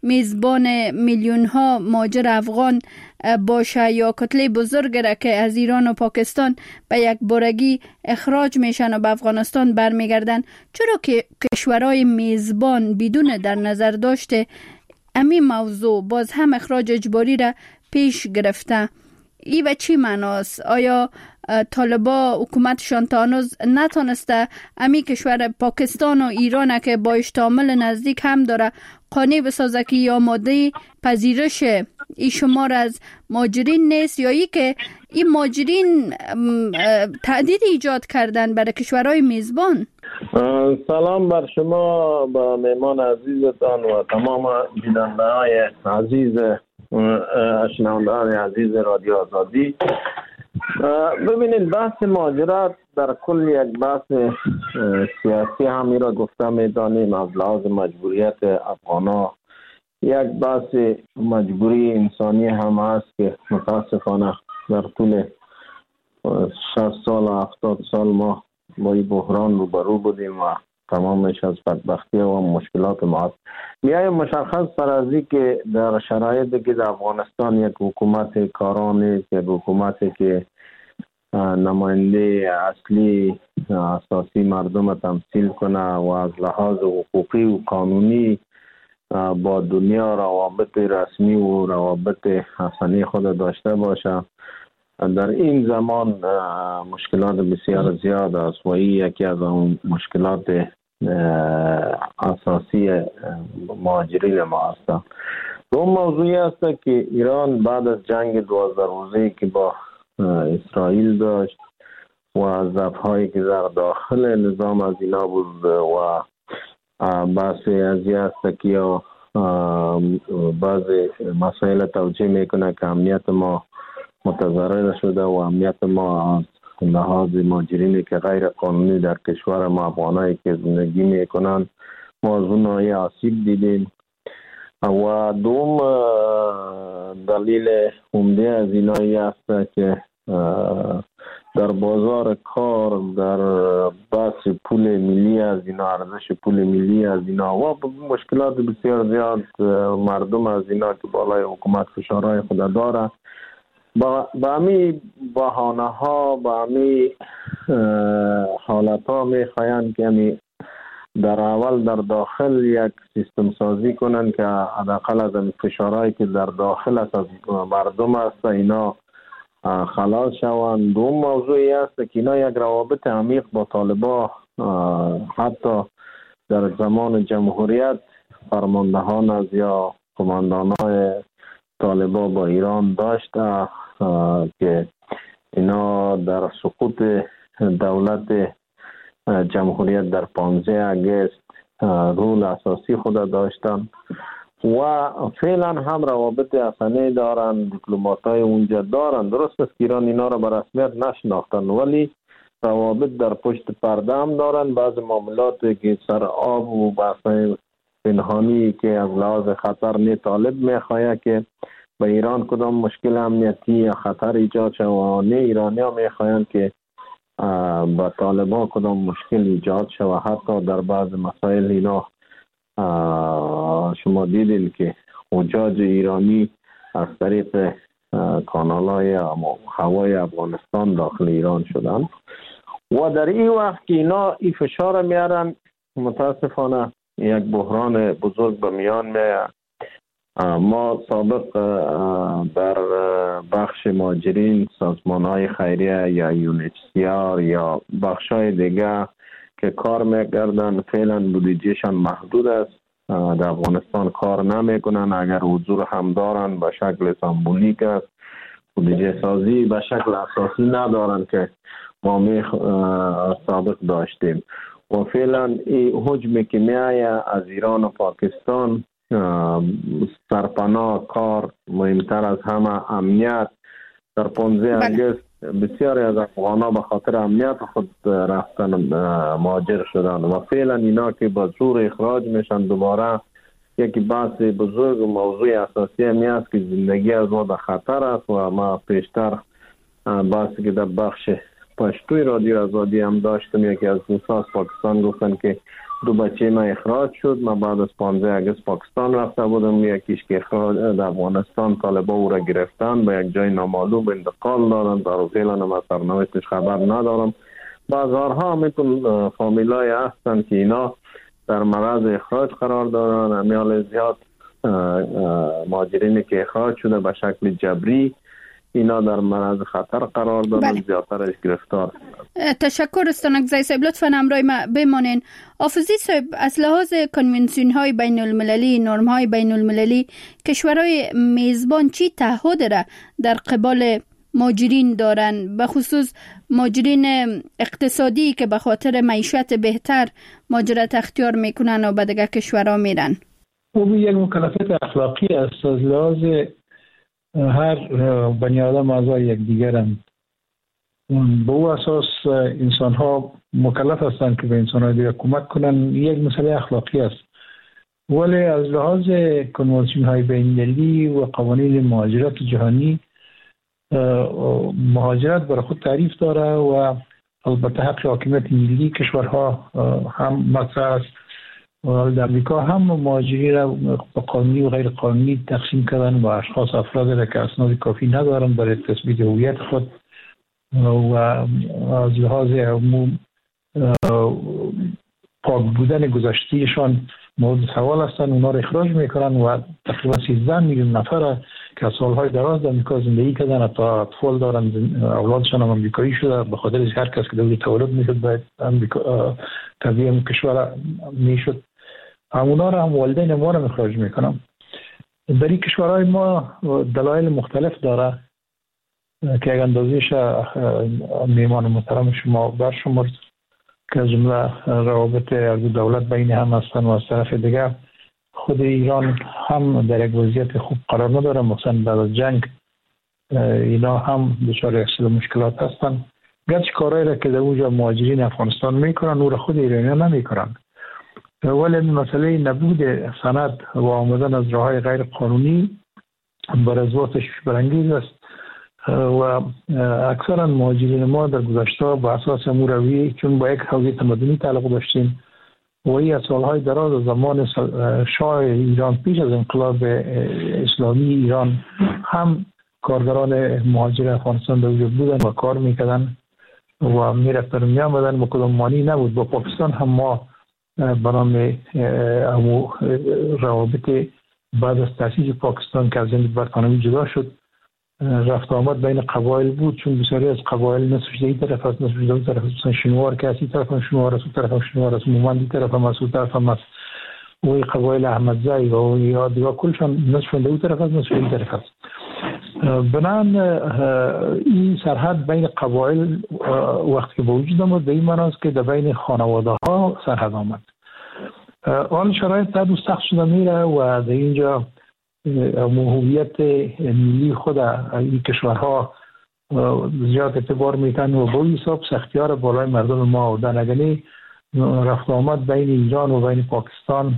میزبان میلیون ها مهاجر افغان باشه یا کتله بزرگ را که از ایران و پاکستان به یک بارگی اخراج میشن و به افغانستان برمیگردن، چرا که کشورهای میزبان بدون در نظر داشته همین موضوع باز هم اخراج اجباری را پیش گرفته؟ ای به چی معناست؟ آیا طالبا حکومتشان تا هنوز نتونسته امی کشور پاکستان و ایران که با اشتامل نزدیک هم داره قانع بسازه که یا ماده پذیرش ای شمار از مهاجرین نیست، یا ای که این مهاجرین تهدید ایجاد کردن برای کشورهای میزبان؟ سلام بر شما، با مهمان عزیزتان و تمام بیننده های عزیز، شنوندگان عزیز رادیو آزادی. ببینید، بحث مهاجرت در کل یک بحث سیاسی همی را گفته میدانیم. از لحاظ مجبوریت افغانا یک بحث مجبوری انسانی هم هست که متاسفانه در طول 60 سال و 70 سال ما با این بحران روبرو بودیم و تمامش از بدبختی و مشکلات ما. میایم مشخص پر از این که در شرایطی که در افغانستان یک حکومت کارانه، یک حکومتی که نماینده اصلی اساسی مردم تمثیل کنه و از لحاظ حقوقی و قانونی با دنیا روابط رسمی و روابط حسنی خود داشته باشه، در این زمان مشکلات بسیار زیاد است و این یکی از اون مشکلات اساسی مهاجرین ما است. اون موضوعی است که ایران بعد از جنگ 12 روزه‌ای که با اسرائیل داشت و ضعف‌هایی که در داخل نظام از اینا بود و بحث از این است که بعض مسائل توجیه میکنه که امنیت ما متضرر شده و امنیت ما از لحاظ مهاجرینی که غیر قانونی در کشور ما، افغانایی که زندگی میکنن، موضوع آسیب دیدیم. و دوم دلیل عمده از اینایی است که در بازار کار، در بحث پول ملی از اینا، ارزش پول ملی از اینا و مشکلات بسیار زیاد مردم از اینا که بالای حکومت فشارهای خود داره، با همی بحانه ها، با همی حالت ها میخواین که همی در اول در داخل یک سیستم سازی کنن که حداقل از این فشارهایی که در داخل از مردم است اینا خلاص شوند. دوم موضوعی است که اینا یک روابط عمیق با طالبا حتی در زمان جمهوریت فرماندهان از یا کماندانای طالبا با ایران داشته که اینا در سقوط دولت جمهوریت در 15 آگوست رول اساسی خود داشتن و فعلا هم روابط حسنی دارن، دیپلماتای اونجا دارن. درست است که ایران اینا را به رسمیت نشناختن ولی روابط در پشت پرده هم دارن. بعض معاملات که سر آب و بحث پنهانی که از لحاظ خطر نه طالب میخواه که به ایران کدام مشکل امنیتی یا خطر ایجاد شد و نه ایرانی ها میخواهند که با طالبان کدام مشکل ایجاد شد. و حتی در بعض مسائل اینا شما دیدین که حجاج ایرانی از طریق کانال‌های هوای افغانستان داخل ایران شدن و در این وقت که اینا این فشار میارن، متاسفانه یک بحران بزرگ به میان میاد. ما سابق در بخش مهاجرین، سازمان‌های خیریه یا UNHCR یا بخش‌های دیگه که کار میکردن، فعلا بودجهشان محدود است، در افغانستان کار نمیکنن. اگر حضور هم دارن به شکل سمبولیک است، بودجه سازی به شکل اساسی ندارن که ما سابق داشتیم. و فعلا این حجمی که میآید از ایران و پاکستان، سرپناه کار مهمتر از همه امنیت. در 15 آگوست بسیاری از افغان‌ها به خاطر امنیت خود رفتن مهاجر شدن و فعلا اینا که با زور اخراج میشن دوباره یکی بحث بزرگ و موضوع اساسی همی است که زندگی از ما در خطر است. و ما پیشتر بحثی که در بخش پشتوی رادیو آزادی هم داشتم، یکی از دوستان از پاکستان گفتن که دو بچه من اخراج شد. من بعد از 15 آگوست پاکستان رفته بودم. یکیش که اخراج در افغانستان طالبا او را گرفتن، به یک جای نامعلوم انتقال دادن. در فعلا من سرنوشتش خبر ندارم. بازارها میتون فامیلای هستن که اینا در معرض اخراج قرار دارن. امیال زیاد مهاجرینی که اخراج شده به شکل جبری اینا در معرض خطر قرار دارن. زیادترش گرفتار. تشکر استانکزی صاحب، لطفاً همراه ما بمانین. حافظی صاحب، از لحاظ کنونسیون های بین المللی، نرم های بین المللی، کشورهای میزبان چی تعهد را در قبال مهاجرین دارن، به خصوص مهاجرین اقتصادی که به خاطر معیشت بهتر مهاجرت اختیار میکنن و به دیگر کشورها میرن؟ او یک مکلفیت اخلاقی است. از لحاظ هر بنی آدم اعضای یکدیگرند. به او اساس انسان ها مکلف هستند که به انسان های دیگر کمک کنند. یک مسئله اخلاقی است. ولی از لحاظ کنوانسیون های بین المللی و قوانین مهاجرت جهانی، مهاجرت برای خود تعریف داره و البته حق حاکمیت ملی کشورها هم مطرح است. در امریکا هم مهاجرین را به قانونی و غیر قانونی تقسیم کردن و افرادی را که اسناد کافی ندارند برای تثبیت هویت خود و از لحاظ عموم پاک بودن گذشتهشان مورد سوال هستند. اونا را اخراج میکنن و تقریبا 13 میلیون نفر که سالهای دراز در امریکا زندگی کردن، حتی اطفال دارن، اولادشان هم امریکایی شده، به خاطر هر کس که دوری تولد میشد باید امریکا طبیعی کشور میشد. اونا را هم والدین ما را اخراج میکنن. در این کشورهای ما دلایل مختلف داره که اگر اندازهش میمان محترم شما برشمرد که از جمله روابط دو دولت بین هم هستن و از طرف دیگر خود ایران هم در یک وضعیت خوب قرار نداره. مثلا بعد از جنگ اینا هم دچار یک سری مشکلات هستن. گرچه کارهایی را که در اونجا مهاجرین افغانستان میکنن او را خود ایرانیان نمیکنن، ولی مسئله نبود سند و آمدن از راههای غیر قانونی برای تشویش برانگیز است و اکثرا مهاجرین ما در گذشته با اساس امور روی چون با یک حوزه تمدنی تعلق داشتیم و این از سالهای دراز از زمان شاه ایران پیش از انقلاب اسلامی ایران هم کارگران مهاجر افغانستان در وجود بودن و کار میکردن و میرفتن و میامدن و کدام مانی نبود. با پاکستان هم ما برنامه روابط بعد از تأسیس پاکستان که از زمین برطانوی جدا شد رفت آمد بین قبایل بود، چون بسیاری از قبایل نصفش این طرف است، نصفش این طرف است. شنوار که از این طرف هم شنوار است، اون طرف هم شنوار است، مومند این طرف هم است، اون طرف هم است. و قبایل احمدزایی و یا کلشان نصفشون اون طرف است، نصف این طرف است. بنان این سرحد بین قبایل وقتی که به وجود آمد به این معنی است که در بین خانواده ها سرحد آمد. آن شرایط در دو سخت شده میره و در اینجا هویت ملی خود این کشورها زیاد اعتبار میتن و با این حساب سختیار بالای مردم ما آوردن. اگرنی رفت آمد بین ایران و بین پاکستان،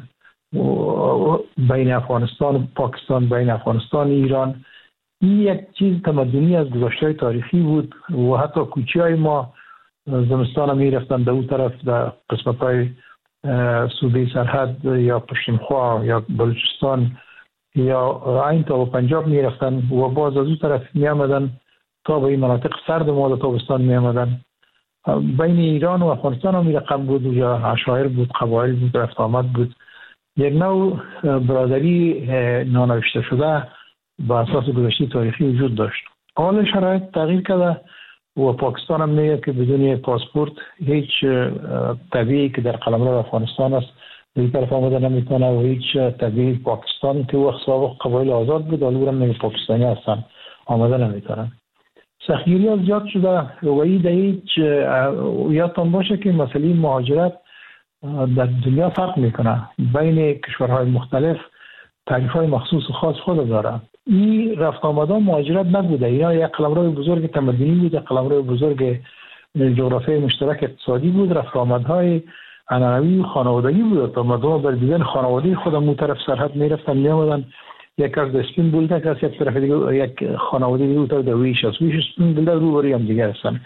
بین افغانستان پاکستان، بین افغانستان ایران، این یک چیز تمدنی از گذشته تاریخی بود و حتی کوچی های ما زمستان هم میرفتن در اون طرف در قسمت های صوبه سرحد یا پشتونخوا یا بلوچستان یا این تا پنجاب میرفتن و باز از اون طرف میامدن تا به این مناطق سرد ما در تابستان میامدن. بین ایران و افغانستان هم رقم بود یا عشایر بود، قبایل بود، رفت آمد بود. یک نوع برادری نانوشته شده با اساس گذشته تاریخی وجود داشت. حال شرایط تغییر کرده و پاکستان هم میگه که بدون پاسپورت هیچ طبیعی که در قلمرو افغانستان است به این طرف آمده نمیتونه و هیچ طبیعی پاکستان که وقت سابق قبایل آزاد بود حالا هم میگه پاکستانی هستن آمده نمیتونن. سختگیری ها زیاد شده و این در هیچ یادتان باشه که مسئله مهاجرت در دنیا فرق میکنه. بین کشورهای مختلف تعریف های مخصوص و خاص خود داره. این رفت آمدان مهاجرت نبوده. اینا یک قلمرو بزرگ تمدنی بود، یک قلمرو بزرگ جغرافیای مشترک اقتصادی بود. رفت آمدهای عنعنوی خانوادگی بود تا مردم بر دیدن خانواده خودم اون طرف سرحد میرفتن میامدن. یک از اسپین بولده که از یک طرف دیگه یک خانواده دیگه اون طرف ویش از ویش اسپین بولده رو بری هم دیگه هستن.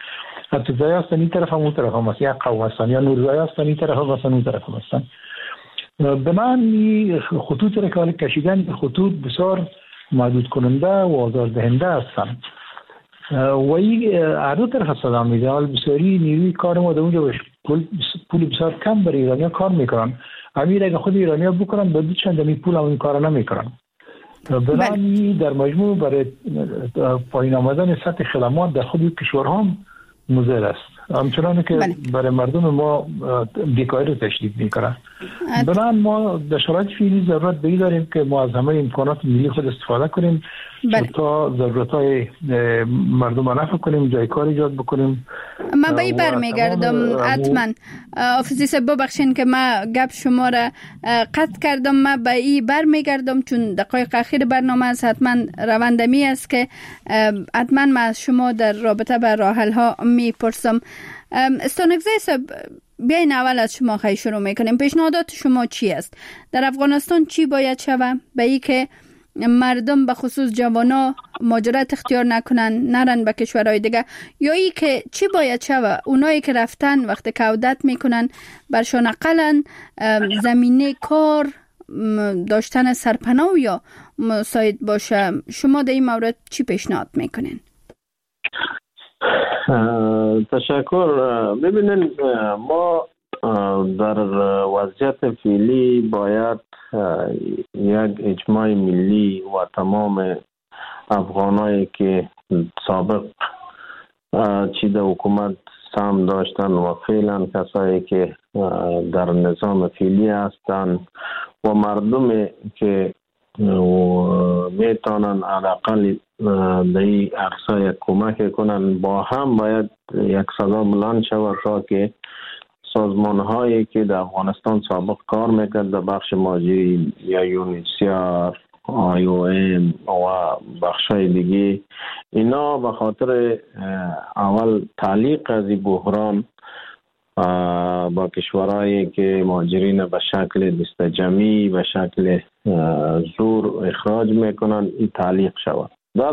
اتوزای هستن این طرف هم اون طرف هم هست، یک قوم هستن، یا نورزای هستن این طرف هم هستن اون طرف هم هستن. به من خطوط را که کشیدن خطوط بسیار محدود کننده و آزاردهنده هستن و این هر دو طرف صدا میده. حال بسیاری نیروی کار ما در اونجا پول بسیار کم برای ایرانیا کار میکنن. امیر اگه خود ایرانیا بکنن با چند می پول هم این کار نمیکنن. بنابراین در مجموع برای پایین آمدن سطح خدمات در خود کشورها مضر است، همچنان که برای مردم ما بیکاری رو تشدید میکنه. بنابراین ما در شرایط فعلی ضرورت به این داریم که ما از همه امکانات ملی خود استفاده کنیم تا ضرورتهای مردم را نفع کنیم، جای کار ایجاد بکنیم. من به این برمیگردم حتما. آفیسر ببخشین که ما گپ شما را قطع کردم. من به این برمیگردم چون دقایق اخیر برنامه است. حتما روندمی است که حتما من از شما در رابطه با راه حل ها میپرسم. استانکزی صاحب، بیاین اول از شما خیلی شروع میکنیم. پیشنهادات شما چی است؟ در افغانستان چی باید شود به این که مردم به خصوص جوانا مهاجرت اختیار نکنن، نرن به کشورهای دیگه، یا ای که چی باید شود اونایی که رفتن وقتی که عودت میکنن برشان اقلن زمینه کار داشتن سرپناه یا مساعد باشه؟ شما در این مورد چی پیشنهاد میکنین؟ تشکر. ببینید ما در وضعیت فعلی باید یک اجماع ملی و تمام افغانایی که سابق چی در حکومت سهم داشتن و فعلا کسایی که در نظام فعلی هستند و مردمی که میتونن حداقل در این عرصه یک کمک کنن، با هم باید یک صدا بلند شود تا که سازمان هایی که در افغانستان سابق کار میکرد در بخش مهاجری یا یونیسیار، IOM و بخش های دیگه، اینا به خاطر اول تعلیق از این بحران با کشورهایی که مهاجرین به شکل دست جمعی به شکل زور اخراج میکنن این تعلیق شود. در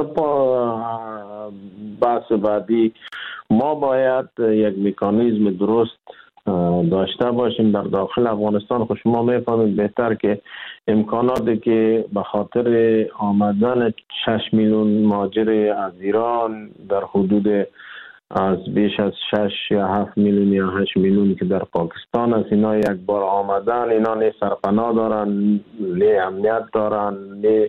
بحث بعدی ما باید یک مکانیزم درست داشته باشیم در داخل افغانستان. خود شما میفهمید بهتر که امکاناتی که به خاطر آمدن 6 میلیون مهاجر از ایران در حدود از بیش از 6 یا 7 میلیون یا 8 میلیون که در پاکستان است، اینا یک بار آمدن، اینا نه سرپناه دارن، نه امنیت دارن، نه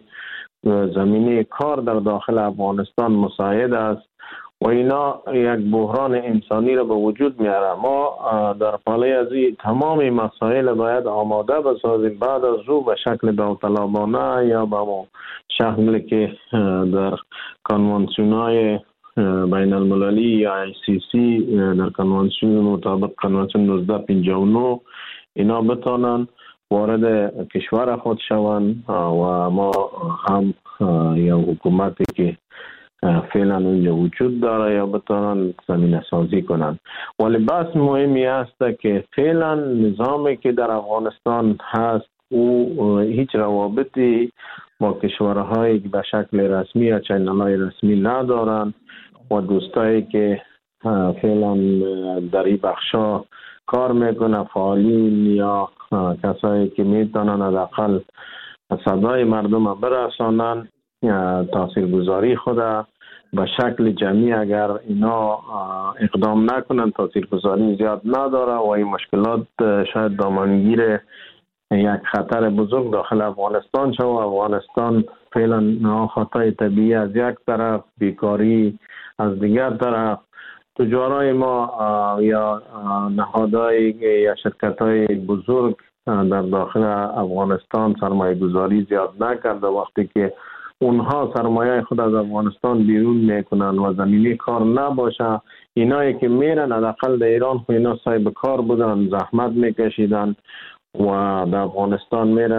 زمینه کار در داخل افغانستان مساعد است و اینا یک بحران انسانی را به وجود میاره. ما در پاله از این تمام مسائل باید آماده بسازیم، بعد از او به شکل داوطلبانه یا به شکلی که در کنوانسیون‌های بین المللی یا ICC در کنوانسیون مطابق کنوانسیون 1959 اینا بتانن وارد کشور خود شوند و ما هم یا حکومتی که فعلا اونجا وجود داره یا بتانن زمینه سازی کنن. ولی بس مهمی است که فعلا نظامی که در افغانستان هست او هیچ روابطی با کشورهایی که به شکل رسمی یا چینل‌های رسمی ندارن و دوستایی که فعلا در این بخشا کار میکنه، فعالین یا کسایی که میتونن حداقل صدای مردم برسانن تاثیرگذاری خود به شکل جمعی اگر اینا اقدام نکنن تاثیرگذاری زیاد نداره و این مشکلات شاید دامنگیر یک خطر بزرگ داخل افغانستان شد. افغانستان فعلا خطای طبیعی از یک طرف، بیکاری از دیگر طرف، تجارای ما یا نهادهای یا شرکت‌های بزرگ در داخل افغانستان سرمایه گذاری زیاد نکرده. وقتی که اونها سرمایه خود از افغانستان بیرون میکنن و زمینه کار نباشه، اینایی که میرن حداقل در ایران خو اینا صاحب کار بودن، زحمت میکشیدن و در افغانستان میرن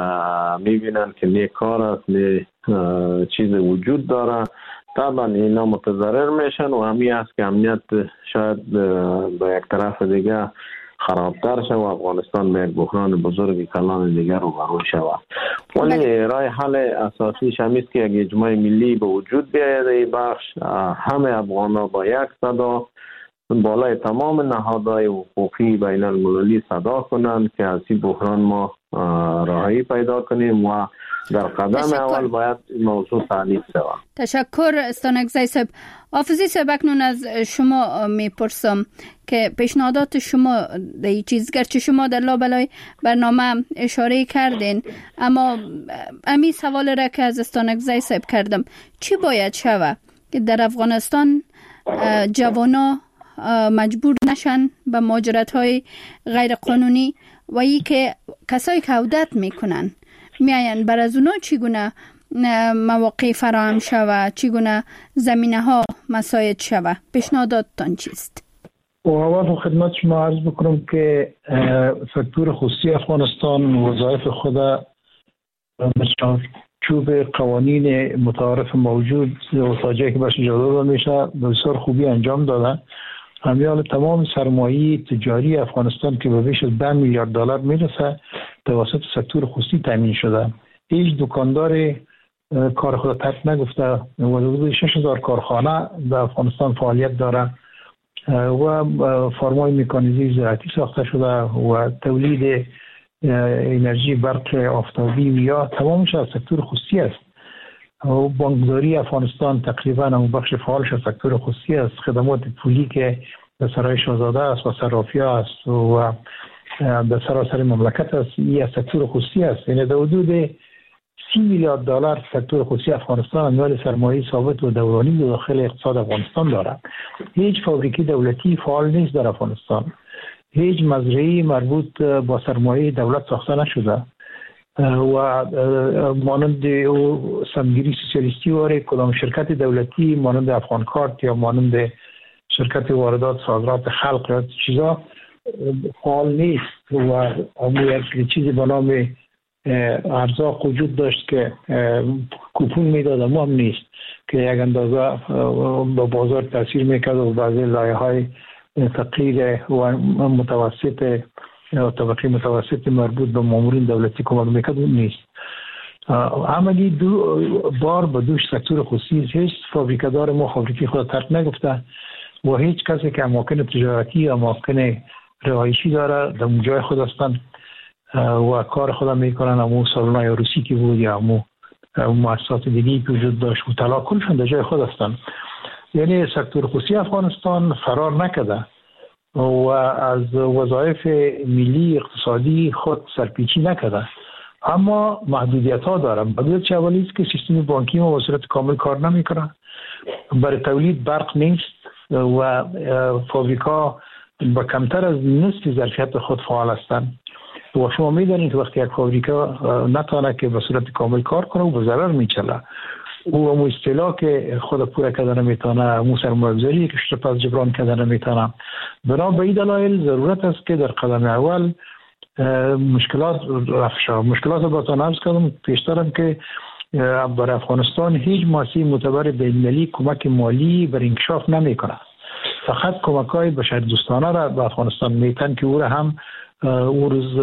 میبینن که نه کار است نه چیز وجود داره، طبعا اینا متضرر میشن و همین است که امنیت شاید به یک طرف دیگه خرابتر شد و افغانستان به یک بحران بزرگ کلان دیگر روبرو شود. ولی راه حل اساسیش همیست که یک اجماع ملی به وجود بیاید. این بخش همه افغانا با یک صدا بالای تمام نهادهای حقوقی بین المللی صدا کنند که از این بحران ما راهی پیدا کنیم و در قدم اول باید موضوع تعلیق شود. تشکر استانکزی صاحب. حافظی صاحب اکنون از شما میپرسم که پیشنهادات شما در این چیز گرچه شما در لابلای برنامه اشاره کردین، اما امی سوال را که از استانکزی صاحب کردم، چی باید شود که در افغانستان جوانا مجبور نشن به مهاجرت‌های غیر قانونی و ای که کسایی که عودت میکنن میاین بر از اونا چگونه مواقع فراهم شوه، چگونه زمینه ها مساعد شوه؟ پیشنهاداتتان چیست؟ اول خدمت شما عرض بکنم که سکتور خصوصی افغانستان وظایف خود چوب قوانین متعارف موجود و تا جایی که باشه جدا میشه بسیار خوبی انجام دادن. همیال تمام سرمایه تجاری افغانستان که به بیش از 10 میلیارد دلار میرسه توسط سکتور خصوصی تامین شده. هیچ دکاندار کار خود ترک نگفته و حدود 6000 کارخانه در افغانستان فعالیت داره و فرمای مکانیزی زراعتی ساخته شده و تولید انرژی برق آفتابی یا تمامش از سکتور خصوصی است. و بانکداری افغانستان تقریبا هم بخش فعالش از سکتور خصوصی است. خدمات پولی که در سرای شاهزاده است و صرافی‌ها است و در سراسر مملکت است، این از سکتور خصوصی است. یعنی در حدود 30 میلیارد دلار سکتور خصوصی افغانستان امیال سرمایه ثابت و دورانی داخل اقتصاد افغانستان دارد. هیچ فابریکی دولتی فعال نیست در افغانستان. هیچ مزرعه‌ای مربوط با سرمایه دولت ساخته نشده و مانند سمگیری سوسیالیستی واره کدام شرکت دولتی مانند افغان کارت یا مانند شرکت واردات صادرات خلق یا چیزا فعال نیست و یک چیزی به نام ارزاق وجود داشت که کوپون میداد، اما هم نیست که یک اندازه به بازار تاثیر میکرد و بعضی لایه‌های فقیر و متوسط طبقه متوسط مربوط به مامورین دولتی کمک میکرد نیست. عملی بار به دوش سکتور خصوصی هیچ فابریکه‌دار ما فابریکی خود ترک نگفته و هیچ کسی که اماکن تجارتی یا اماکن رهایشی داره در اونجای خود هستن و کار خود میکنن. امو سالن‌های روسی که بود یا امو مؤسسات دیگی که وجود داشت و تلاکلشون در جای خود هستن. یعنی سکتور خصوصی افغانستان فرار نکرده و از وظایف ملی اقتصادی خود سرپیچی نکرده، اما محدودیت ها داره. محدودیت اولی است که سیستم بانکی ما به صورت کامل کار نمیکنه، برای تولید برق نیست و فابریکا با کمتر از نصف ظرفیت خود فعال هستند و شما میدانید وقتی یک فابریکا نتونه که به صورت کامل کار کنه و به ضرر میچله او اصطلاح که خود پوره کردن نمیتونه، مو سرمایه‌گذاری که شده پس جبران کردن نمیتونه. بنا به این دلایل ضرورت است که در قدم اول مشکلات افشا مشکلات با تنظیم کردم پیشترم که برای افغانستان هیچ مؤسسه معتبر بین‌المللی کمک مالی بر انکشاف نمیکنه، فقط کمک‌های بشردوستانه را به افغانستان میتن که او را هم او روز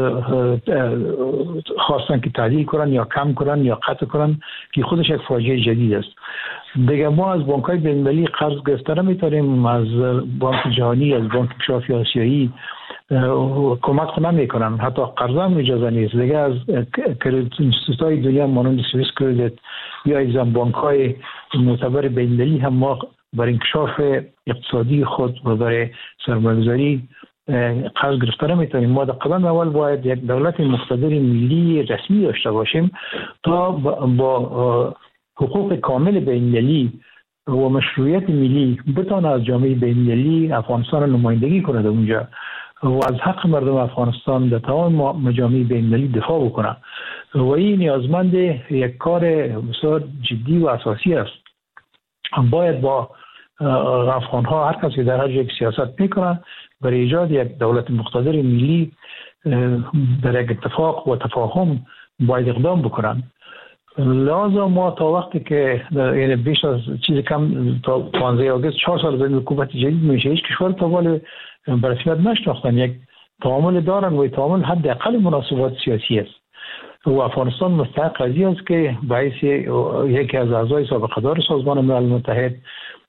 خواستن که تعدیل کنن یا کم کنن یا قطع کنن که خودش یک فاجعه جدید است. دیگه ما از بانک‌های بین‌المللی قرض گرفته نمیتونیم، از بانک جهانی، از بانک انکشافی آسیایی کمک نمیکنن، حتی قرض هم اجازه نیست. دیگه از کردیت اینستیتوت‌های دنیا مانند سوئیس کردیت یا ایزم بانک‌های معتبر بین‌المللی هم ما برای انکشاف اقتصادی خود و برای سرمایه‌گذاری قرض گرفته نمیتونیم. ما در قدم اول باید یک دولت مقتدر ملی رسمی داشته باشیم تا با حقوق کامل بین‌المللی و مشروعیت ملی بتونه از جامعه بین‌المللی افغانستان نمایندگی کنه در اونجا و از حق مردم افغانستان در تمام مجامع بین‌المللی دفاع بکنه و این نیازمند یک کار بسیار جدی و اساسی است. باید با افغان‌ها هر کسی در هر جای سیاست میکنه برای ایجاد یک دولت مقتدر ملی در یک اتفاق و تفاهم باید اقدام بکنن. لازم ما تا وقتی که یعنی بیش از چیز کم تا 15 آگوست 4 سال بعد حکومت جدید میشه، هیچ کشور تا حال به رسمیت نشناختن یک تعامل دارن و تعامل حداقل مناسبات سیاسی است و افغانستان مستحق قضیه است که باعث یکی از اعضای سابقه دار سازمان ملل متحد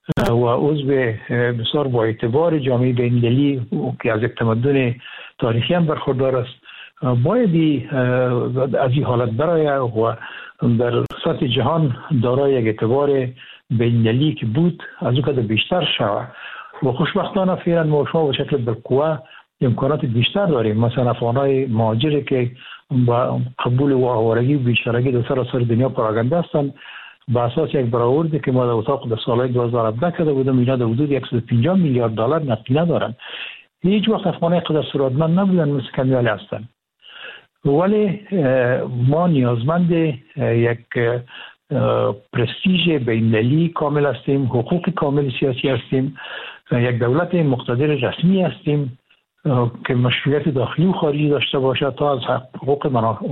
و عضو بسیار با اعتبار جامعه بین‌المللی که از یک تمدن تاریخی هم برخوردار است باید از این حالت برای و در سطح جهان دارای یک اعتبار بین‌المللی که بود از او که بیشتر شود و خوشبختانه فعلا ما شما به شکل بالقوه امکانات بیشتر داریم. مثلا افغانای مهاجری که با قبول و آوارگی و بیچارگی در سراسر دنیا پراگنده هستند به اساس یک برآوردی که ما در اتاق در سالهای 2017 کرده بودم اینا در حدود 150 میلیارد دلار نقدینه دارن. هیچ وقت افغانای قدر سرعتمند نبودن مثل کمیالی هستند. ولی ما نیازمند یک پرستیژ بین‌المللی کامل هستیم، حقوق کامل سیاسی هستیم، یک دولت مقتدر رسمی هستیم که مشروعیت داخلی و خارجی داشته باشه تا از حقوق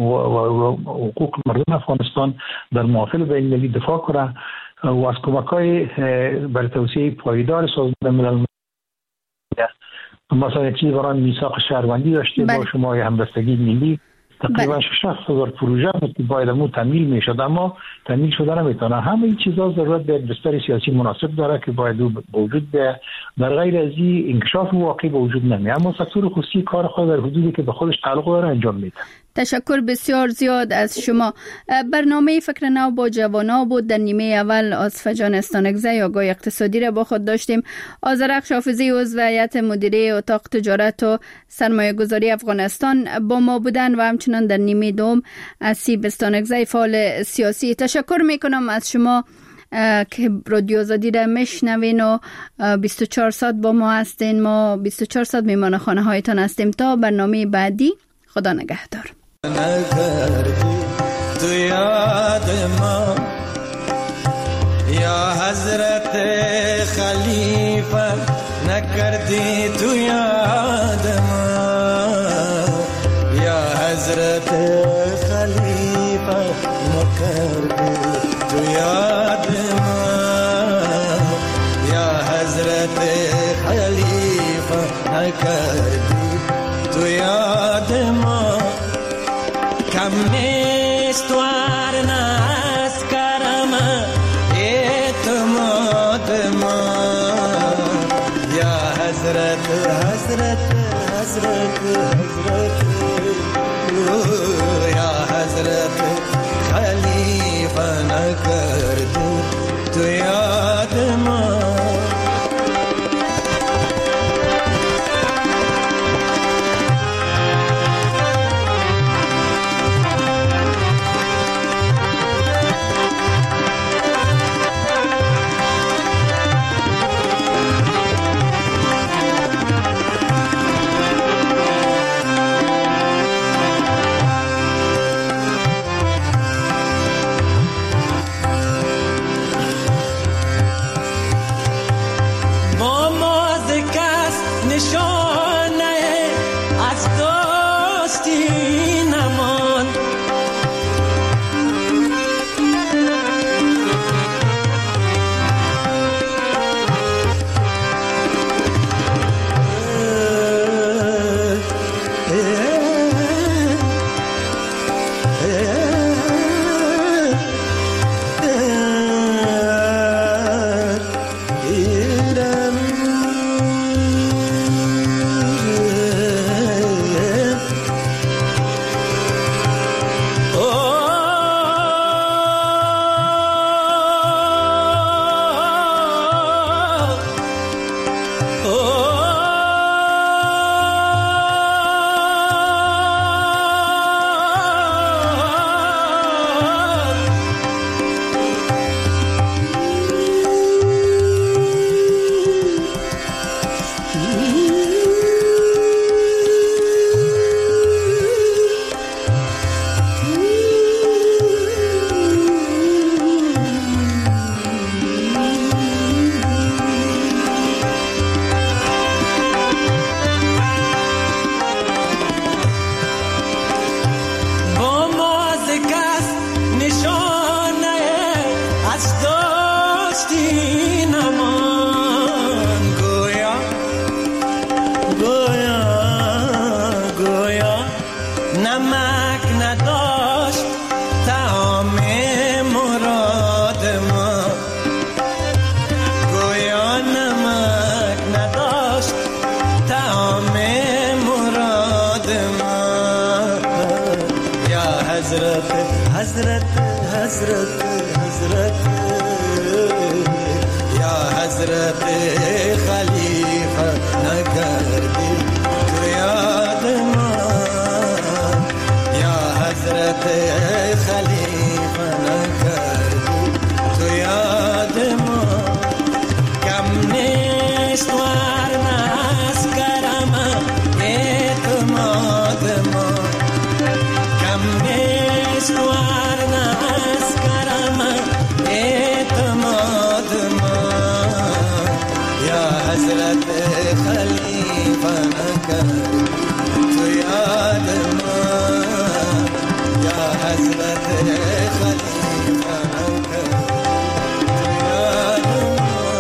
مردم افغانستان در محافل بین‌المللی دفاع کنه و از کمک‌های برای توسعه پایدار سازمان ملل مثلا یک چیز برای میثاق شهروندی داشته با شما همبستگی ملی تقریبا 60,000 پروژه بود که باید امون تمویل میشد اما تمویل شده نمیتونه. همه این چیزا ضرورت به بستر سیاسی مناسب داره که باید وجود به در غیر از این انکشاف واقعی به وجود نمیاد. اما سکتور خصوصی کار خود در حدودی که به خودش تعلق داره انجام میده. تشکر بسیار زیاد از شما. برنامه فکر نو با جوانا بود. در نیمه اول آصفه جان استانکزی آگاه اقتصادی را با خود داشتیم. آذرخش حافظی عضو هیئت مدیره اتاق تجارت و سرمایه گذاری افغانستان با ما بودن و همچنان در نیمه دوم اسیب استانکزی فعال سیاسی. تشکر میکنم از شما که رادیو آزادی را میشنوین و 24 ساعت با ما هستین. ما 24 ساعت میمان خانه هایتان هستیم. تا برنامه بعدی خدا نگهدار. نکردی تو یاد ما یا حضرت خلیفه نکردی تو یاد ما یا حضرت خلیفه نکردی تو یاد ما یا حضرت خلیفه نکردی تو یاد ما کم نیست ورنه از کرم اعتماد ما یا حضرت حضرت حضرت حضرت یا حضرت خلیفه نکردی تو یاد ما حضرت حضرت حضرت یا حضرت خلیفه نکردی تو یاد ما یا حضرت خلیفه نکردی تو یاد ما کم نیست ورنه از کرم اعتماد ما کم نیست ورنه از کرم اعتماد ما یا حضرت خلیفه نکردی تو یاد ما یا حضرت